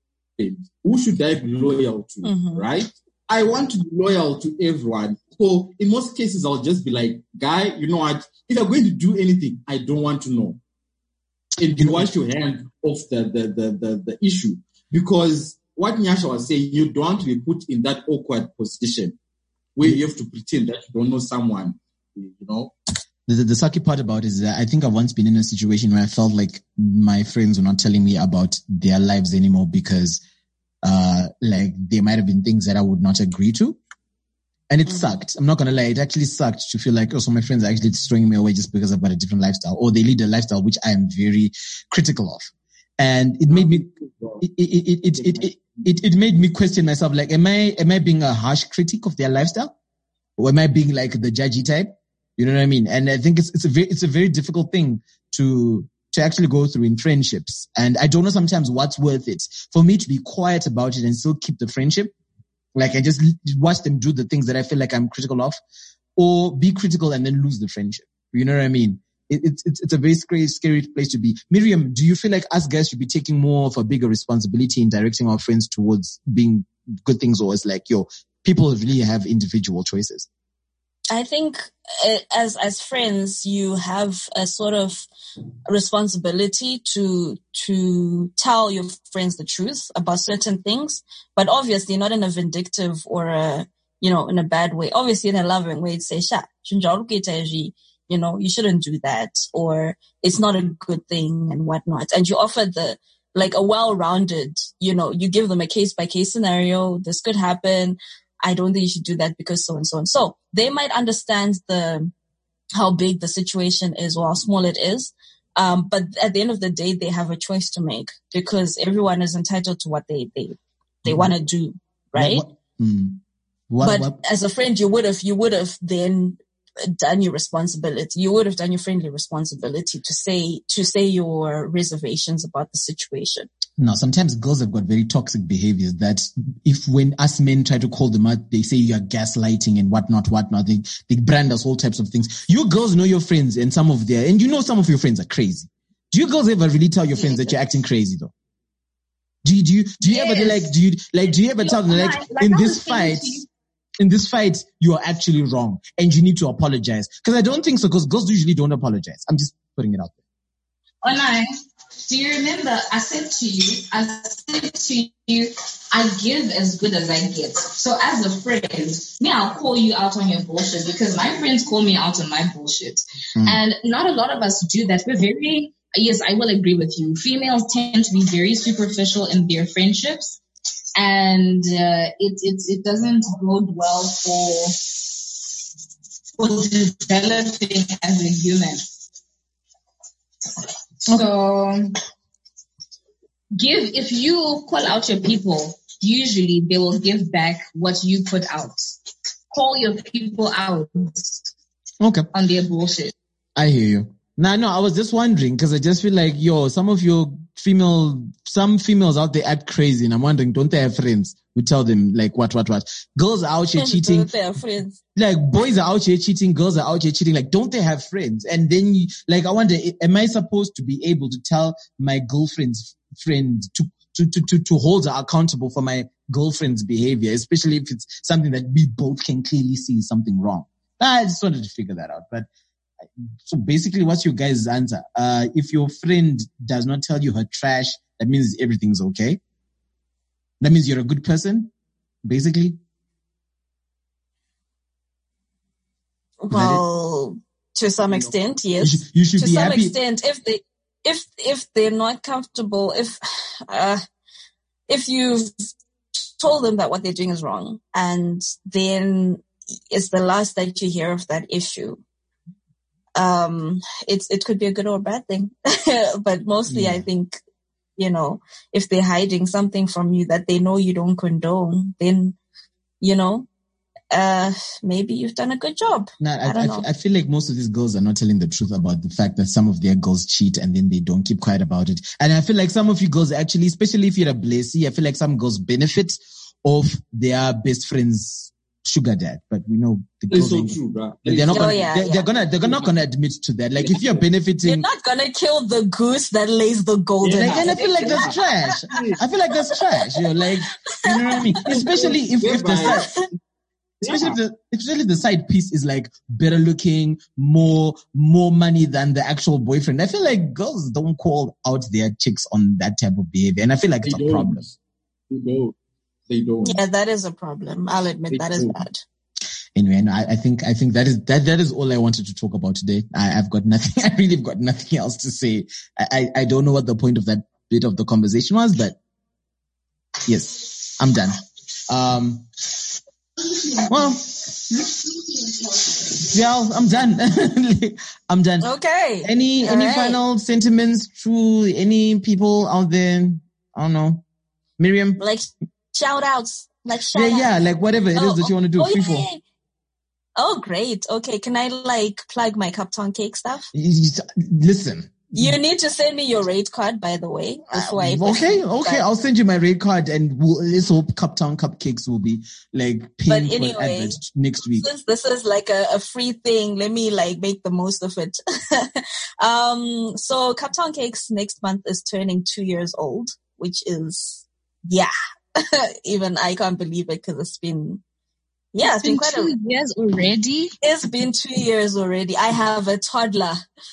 [SPEAKER 5] Who should I be loyal to, mm-hmm. right? I want to be loyal to everyone. So in most cases, I'll just be like, guy, you know what? If you're going to do anything, I don't want to know. And you wash your hand off the, the, the, the, the issue. Because what Nyasha was saying, you don't want to be put in that awkward position where you have to pretend that you don't know someone, you know?
[SPEAKER 6] The, the, the sucky part about it is that I think I've once been in a situation where I felt like my friends were not telling me about their lives anymore because, uh, like there might have been things that I would not agree to. And it mm-hmm. sucked. I'm not going to lie. It actually sucked to feel like, oh, so my friends are actually throwing me away just because I've got a different lifestyle, or they lead a lifestyle which I am very critical of. And it made me, it, it, it, it, it, it, it made me question myself. Like, am I, am I being a harsh critic of their lifestyle? Or am I being like the judgy type? You know what I mean? And I think it's, it's a very, it's a very difficult thing to, to actually go through in friendships. And I don't know sometimes what's worth it for me to be quiet about it and still keep the friendship. Like I just watch them do the things that I feel like I'm critical of, or be critical and then lose the friendship. You know what I mean? It, it's, it's, it's a very scary, scary place to be. Miriam, do you feel like us guys should be taking more of a bigger responsibility in directing our friends towards being good things, or is like, yo, people really have individual choices?
[SPEAKER 4] I think uh, as as friends, you have a sort of responsibility to to tell your friends the truth about certain things, but obviously not in a vindictive or a, you know, in a bad way. Obviously in a loving way, to say, "Sha, you know, you shouldn't do that," or "It's not a good thing," and whatnot. And you offer the like a well-rounded, you know, you give them a case by case scenario. This could happen. I don't think you should do that because so and so and so. They might understand the, how big the situation is or how small it is. Um, but at the end of the day, they have a choice to make because everyone is entitled to what they, they, they mm-hmm. want to do. Right.
[SPEAKER 6] What, mm, what,
[SPEAKER 4] but
[SPEAKER 6] what?
[SPEAKER 4] as a friend, you would have, you would have then done your responsibility. You would have done your friendly responsibility to say, to say your reservations about the situation.
[SPEAKER 6] No, sometimes girls have got very toxic behaviors that if when us men try to call them out, they say you are gaslighting and whatnot, whatnot. They, they brand us all types of things. You girls know your friends and some of their, and you know some of your friends are crazy. Do you girls ever really tell your friends that you're acting crazy though? Do you, do you, do you yes. ever like, do you, like, do you ever tell them like, like in this fight, in this fight, you are actually wrong and you need to apologize? Cause I don't think so, cause girls usually don't apologize. I'm just putting it out there.
[SPEAKER 9] Oh, nice. Do you remember I said to you, I said to you, I give as good as I get. So as a friend, me, I'll call you out on your bullshit because my friends call me out on my bullshit. Mm. And not a lot of us do that. We're very, yes, I will agree with you. Females tend to be very superficial in their friendships. And uh, it, it, it doesn't bode well for, for developing as a human. So give, if you call out your people, usually they will give back what you put out. Call your people out.
[SPEAKER 2] Okay.
[SPEAKER 9] on their bullshit.
[SPEAKER 2] I hear you. No, no, I was just wondering because I just feel like, yo, some of your female, some females out there act crazy, and I'm wondering, don't they have friends who tell them like what, what, what? Girls are out here cheating.
[SPEAKER 4] Don't they have friends?
[SPEAKER 2] Like boys are out here cheating, girls are out here cheating. Like, don't they have friends? And then, you, like, I wonder, am I supposed to be able to tell my girlfriend's friend to to to to, to hold her accountable for my girlfriend's behavior, especially if it's something that we both can clearly see is something wrong? I just wanted to figure that out, but. So basically, what's your guys' answer? Uh, if your friend does not tell you her trash, that means everything's okay. That means you're a good person, basically.
[SPEAKER 4] Well, to some extent, yes.
[SPEAKER 2] You should, you should
[SPEAKER 4] to
[SPEAKER 2] be
[SPEAKER 4] some
[SPEAKER 2] happy.
[SPEAKER 4] extent, if they, if if they're not comfortable, if uh, if you've told them that what they're doing is wrong, and then it's the last that you hear of that issue. Um, it's, it could be a good or a bad thing, but mostly yeah. I think, you know, if they're hiding something from you that they know you don't condone, then, you know, uh, maybe you've done a good job.
[SPEAKER 2] No, I,
[SPEAKER 4] I don't
[SPEAKER 2] I,
[SPEAKER 4] know.
[SPEAKER 2] I feel like most of these girls are not telling the truth about the fact that some of their girls cheat and then they don't keep quiet about it. And I feel like some of you girls actually, especially if you're a blessee, I feel like some girls benefit of their best friends' sugar dad, but we know the girls
[SPEAKER 5] it's so true, bro.
[SPEAKER 2] They're not
[SPEAKER 4] oh,
[SPEAKER 2] gonna,
[SPEAKER 4] yeah,
[SPEAKER 2] they're,
[SPEAKER 4] yeah.
[SPEAKER 2] they're gonna, they're not gonna admit to that. Like if you're benefiting,
[SPEAKER 4] you're not gonna kill the goose that lays the golden.
[SPEAKER 2] Like, and I feel like that's trash. I feel like that's trash. You're like, you know what I mean? Especially if, if the side, especially if the, especially the side piece is like better looking, more, more money than the actual boyfriend. I feel like girls don't call out their chicks on that type of behavior, and I feel like it's
[SPEAKER 5] they
[SPEAKER 2] a
[SPEAKER 5] don't.
[SPEAKER 2] problem.
[SPEAKER 5] They don't. They don't.
[SPEAKER 4] Yeah, that is a problem. I'll admit
[SPEAKER 5] They
[SPEAKER 4] that is
[SPEAKER 5] don't.
[SPEAKER 4] bad.
[SPEAKER 2] Anyway, no, I, I think I think that is that that is all I wanted to talk about today. I, I've got nothing. I really have got nothing else to say. I, I I don't know what the point of that bit of the conversation was, but yes, I'm done. Um, well, yeah, I'm done. I'm done.
[SPEAKER 4] Okay.
[SPEAKER 2] Any
[SPEAKER 4] All
[SPEAKER 2] any
[SPEAKER 4] right.
[SPEAKER 2] final sentiments to any people out there? I don't know, Miriam.
[SPEAKER 4] Like shout outs. Like shout
[SPEAKER 2] Yeah,
[SPEAKER 4] outs.
[SPEAKER 2] yeah, like whatever it
[SPEAKER 4] Oh,
[SPEAKER 2] is that you want to do.
[SPEAKER 4] oh,
[SPEAKER 2] Free
[SPEAKER 4] yeah,
[SPEAKER 2] for.
[SPEAKER 4] yeah, yeah. Oh, great. Okay. Can I like plug my Captain Cake stuff?
[SPEAKER 2] Listen.
[SPEAKER 4] You need to send me your rate card, by the way, before I.
[SPEAKER 2] Okay, okay, I'll send you my rate card, and we'll, let's hope Cuptown Cupcakes will be like paying
[SPEAKER 4] But
[SPEAKER 2] for an
[SPEAKER 4] anyway,
[SPEAKER 2] advert next week.
[SPEAKER 4] Since this is like a, a free thing, let me like make the most of it. um, so Captown Cakes next month is turning two years old, which is, yeah, even I can't believe it because it's been, yeah, it's,
[SPEAKER 3] it's been,
[SPEAKER 4] been quite
[SPEAKER 3] two
[SPEAKER 4] a,
[SPEAKER 3] years already.
[SPEAKER 4] It's been two years already. I have a toddler.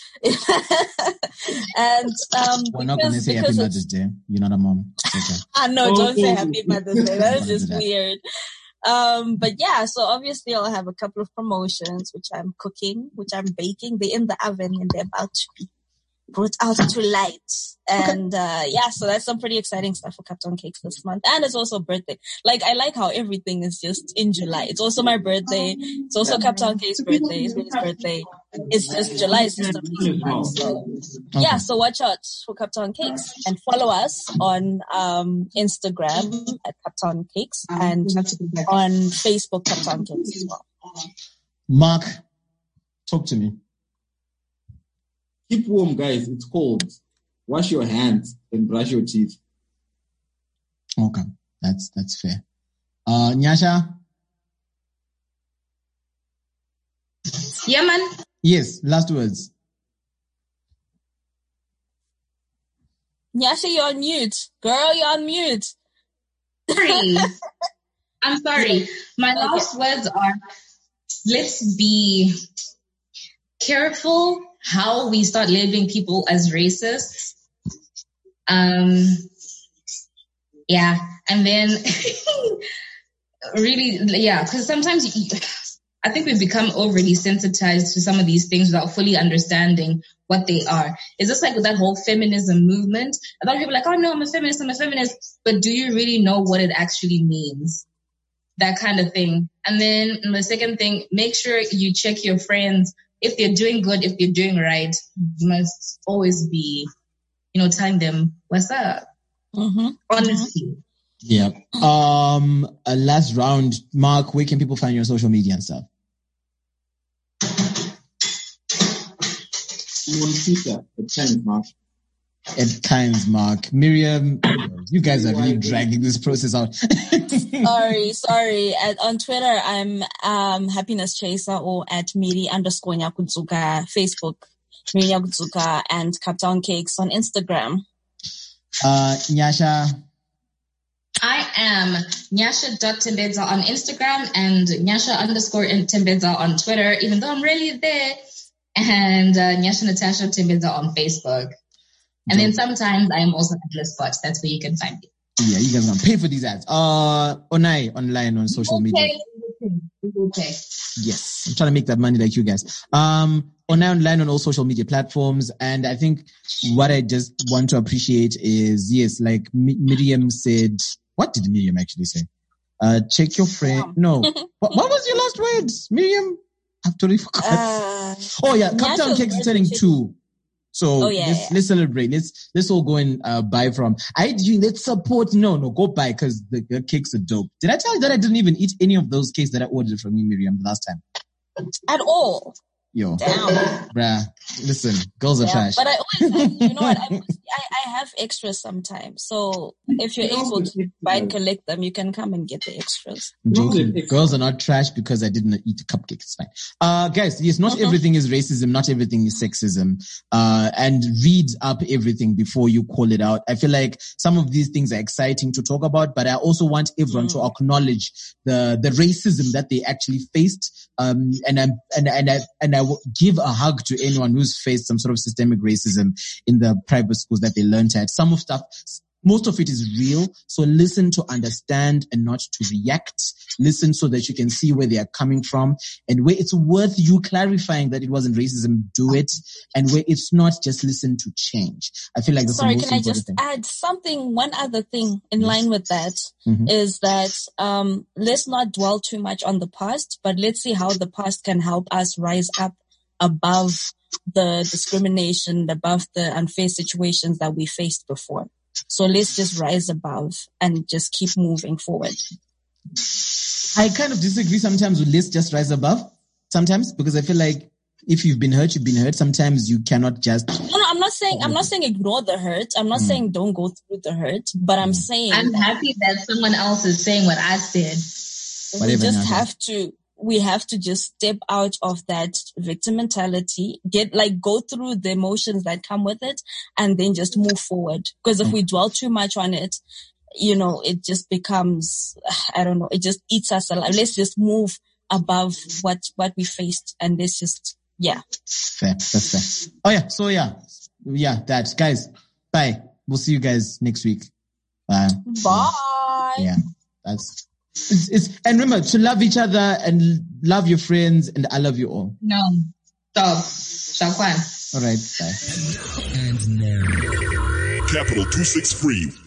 [SPEAKER 4] and um,
[SPEAKER 2] We're not going to say Happy Mother's Day. You're not a mom. Okay.
[SPEAKER 4] Ah, no,
[SPEAKER 5] Oh,
[SPEAKER 4] don't say
[SPEAKER 5] oh.
[SPEAKER 4] Happy Mother's Day. That's just
[SPEAKER 2] that.
[SPEAKER 4] weird. Um, but yeah, so obviously I'll have a couple of promotions, which I'm cooking, which I'm baking. They're in the oven and they're about to be brought out to light. And, uh, yeah, so that's some pretty exciting stuff for Captain Cakes this month. And it's also birthday. Like, I like how everything is just in July. It's also my birthday. It's also Captain Cakes' birthday. It's Minnie's birthday. It's just July is just a busy month. So, yeah, so watch out for Captain Cakes and follow us on, um, Instagram at Captain Cakes and on Facebook, Captain Cakes as well.
[SPEAKER 2] Mark, talk to me.
[SPEAKER 5] Keep warm, guys. It's cold. Wash your hands and brush your teeth.
[SPEAKER 2] Okay, that's that's fair. Uh, Nyasha?
[SPEAKER 9] Yeah, man.
[SPEAKER 2] Yes, last words.
[SPEAKER 4] Nyasha, you're on mute. Girl, you're on mute.
[SPEAKER 9] Sorry. I'm sorry. My last words are, let's be careful how we start labeling people as racists. Um, yeah. And then really, yeah, because sometimes you, I think we've become overly sensitized to some of these things without fully understanding what they are. It's just like with that whole feminism movement. A lot of people are like, oh no, I'm a feminist, I'm a feminist. But do you really know what it actually means? That kind of thing. And then the second thing, make sure you check your friends. If they're doing good, if they're doing right, you must always be, you know, telling them what's up.
[SPEAKER 4] Mm-hmm.
[SPEAKER 9] Honestly.
[SPEAKER 2] Yeah. Um, a last round. Mark, where can people find you on social media and stuff?
[SPEAKER 5] I'm on Twitter at times, Mark.
[SPEAKER 2] At times, Mark. Miriam, you guys are really dragging this process out.
[SPEAKER 4] sorry, sorry. At, on Twitter, I'm um Happiness Chaser or at Miri underscore Nyakudzuka. Facebook, Miri Nyakudzuka, and Captown Cakes on Instagram.
[SPEAKER 2] Uh, Nyasha.
[SPEAKER 9] I am Nyasha.Timbedza on Instagram and Nyasha underscore Timbedza on Twitter, even though I'm really there. And uh, Nyasha Natasha Timbedza on Facebook. And then sometimes I'm also at Listbot. That's where you can find me.
[SPEAKER 2] Yeah, you guys are gonna pay for these ads. Uh, Onai online on social
[SPEAKER 9] okay.
[SPEAKER 2] media.
[SPEAKER 9] Okay.
[SPEAKER 2] Yes, I'm trying to make that money like you guys. Um, Onai online on all social media platforms, and I think what I just want to appreciate is yes, like M- Miriam said. What did Miriam actually say? Uh, check your friend. No, what, what was your last words, Miriam? I've totally forgot.
[SPEAKER 4] Uh,
[SPEAKER 2] oh yeah, Captown Cakes is turning two. So
[SPEAKER 4] oh, yeah,
[SPEAKER 2] let's,
[SPEAKER 4] yeah.
[SPEAKER 2] let's celebrate. Let's, let's all go and, uh, buy from, I, you, let's support. No, no, go buy because the, the cakes are dope. Did I tell you that I didn't even eat any of those cakes that I ordered from you, Miriam, the last time?
[SPEAKER 4] At all.
[SPEAKER 2] Yo.
[SPEAKER 4] Damn.
[SPEAKER 2] Bruh. Listen, girls are
[SPEAKER 4] yeah,
[SPEAKER 2] trash.
[SPEAKER 4] But I always have, you know what, I, I, I have extras sometimes. So if you're able to buy and collect them, you can come and get the extras.
[SPEAKER 2] I'm joking. Girls are not trash because I didn't eat a cupcake. It's fine. Uh, guys, yes, not mm-hmm. everything is racism. Not everything is sexism. Uh, and read up everything before you call it out. I feel like some of these things are exciting to talk about, but I also want everyone mm. to acknowledge the, the racism that they actually faced. Um, and I, and, and I, and I will give a hug to anyone who's faced some sort of systemic racism in the private schools that they learned at. Some of stuff, most of it is real. So listen to understand and not to react. Listen so that you can see where they are coming from, and where it's worth you clarifying that it wasn't racism, do it. And where it's not, just listen to change. I feel like that's
[SPEAKER 4] Sorry,
[SPEAKER 2] the most
[SPEAKER 4] can I
[SPEAKER 2] important
[SPEAKER 4] just
[SPEAKER 2] thing.
[SPEAKER 4] add something? One other thing in
[SPEAKER 2] Yes.
[SPEAKER 4] line with that
[SPEAKER 2] Mm-hmm.
[SPEAKER 4] is that um, let's not dwell too much on the past, but let's see how the past can help us rise up above the discrimination, above the unfair situations that we faced before. So let's just rise above and just keep moving forward.
[SPEAKER 2] I kind of disagree sometimes with let's just rise above. Sometimes, because I feel like if you've been hurt, you've been hurt. Sometimes you cannot just.
[SPEAKER 4] No, no, I'm not saying, I'm not saying ignore the hurt. I'm not mm. saying don't go through the hurt, but I'm saying.
[SPEAKER 9] I'm happy that someone else is saying what I said.
[SPEAKER 4] We just have to, we have to just step out of that victim mentality, get like, go through the emotions that come with it, and then just move forward. Because if we dwell too much on it, you know, it just becomes, I don't know, it just eats us alive. Let's just move above what, what we faced, and let's just, yeah.
[SPEAKER 2] Fair, that's fair. Oh yeah, so yeah, yeah, that. Guys, bye. We'll see you guys next week. Bye.
[SPEAKER 4] Bye.
[SPEAKER 2] Yeah, that's, it's, it's, and remember to love each other and love your friends, and I love you all.
[SPEAKER 9] No. Stop. Shakwan.
[SPEAKER 2] All right, bye.
[SPEAKER 1] And now, Capital two six three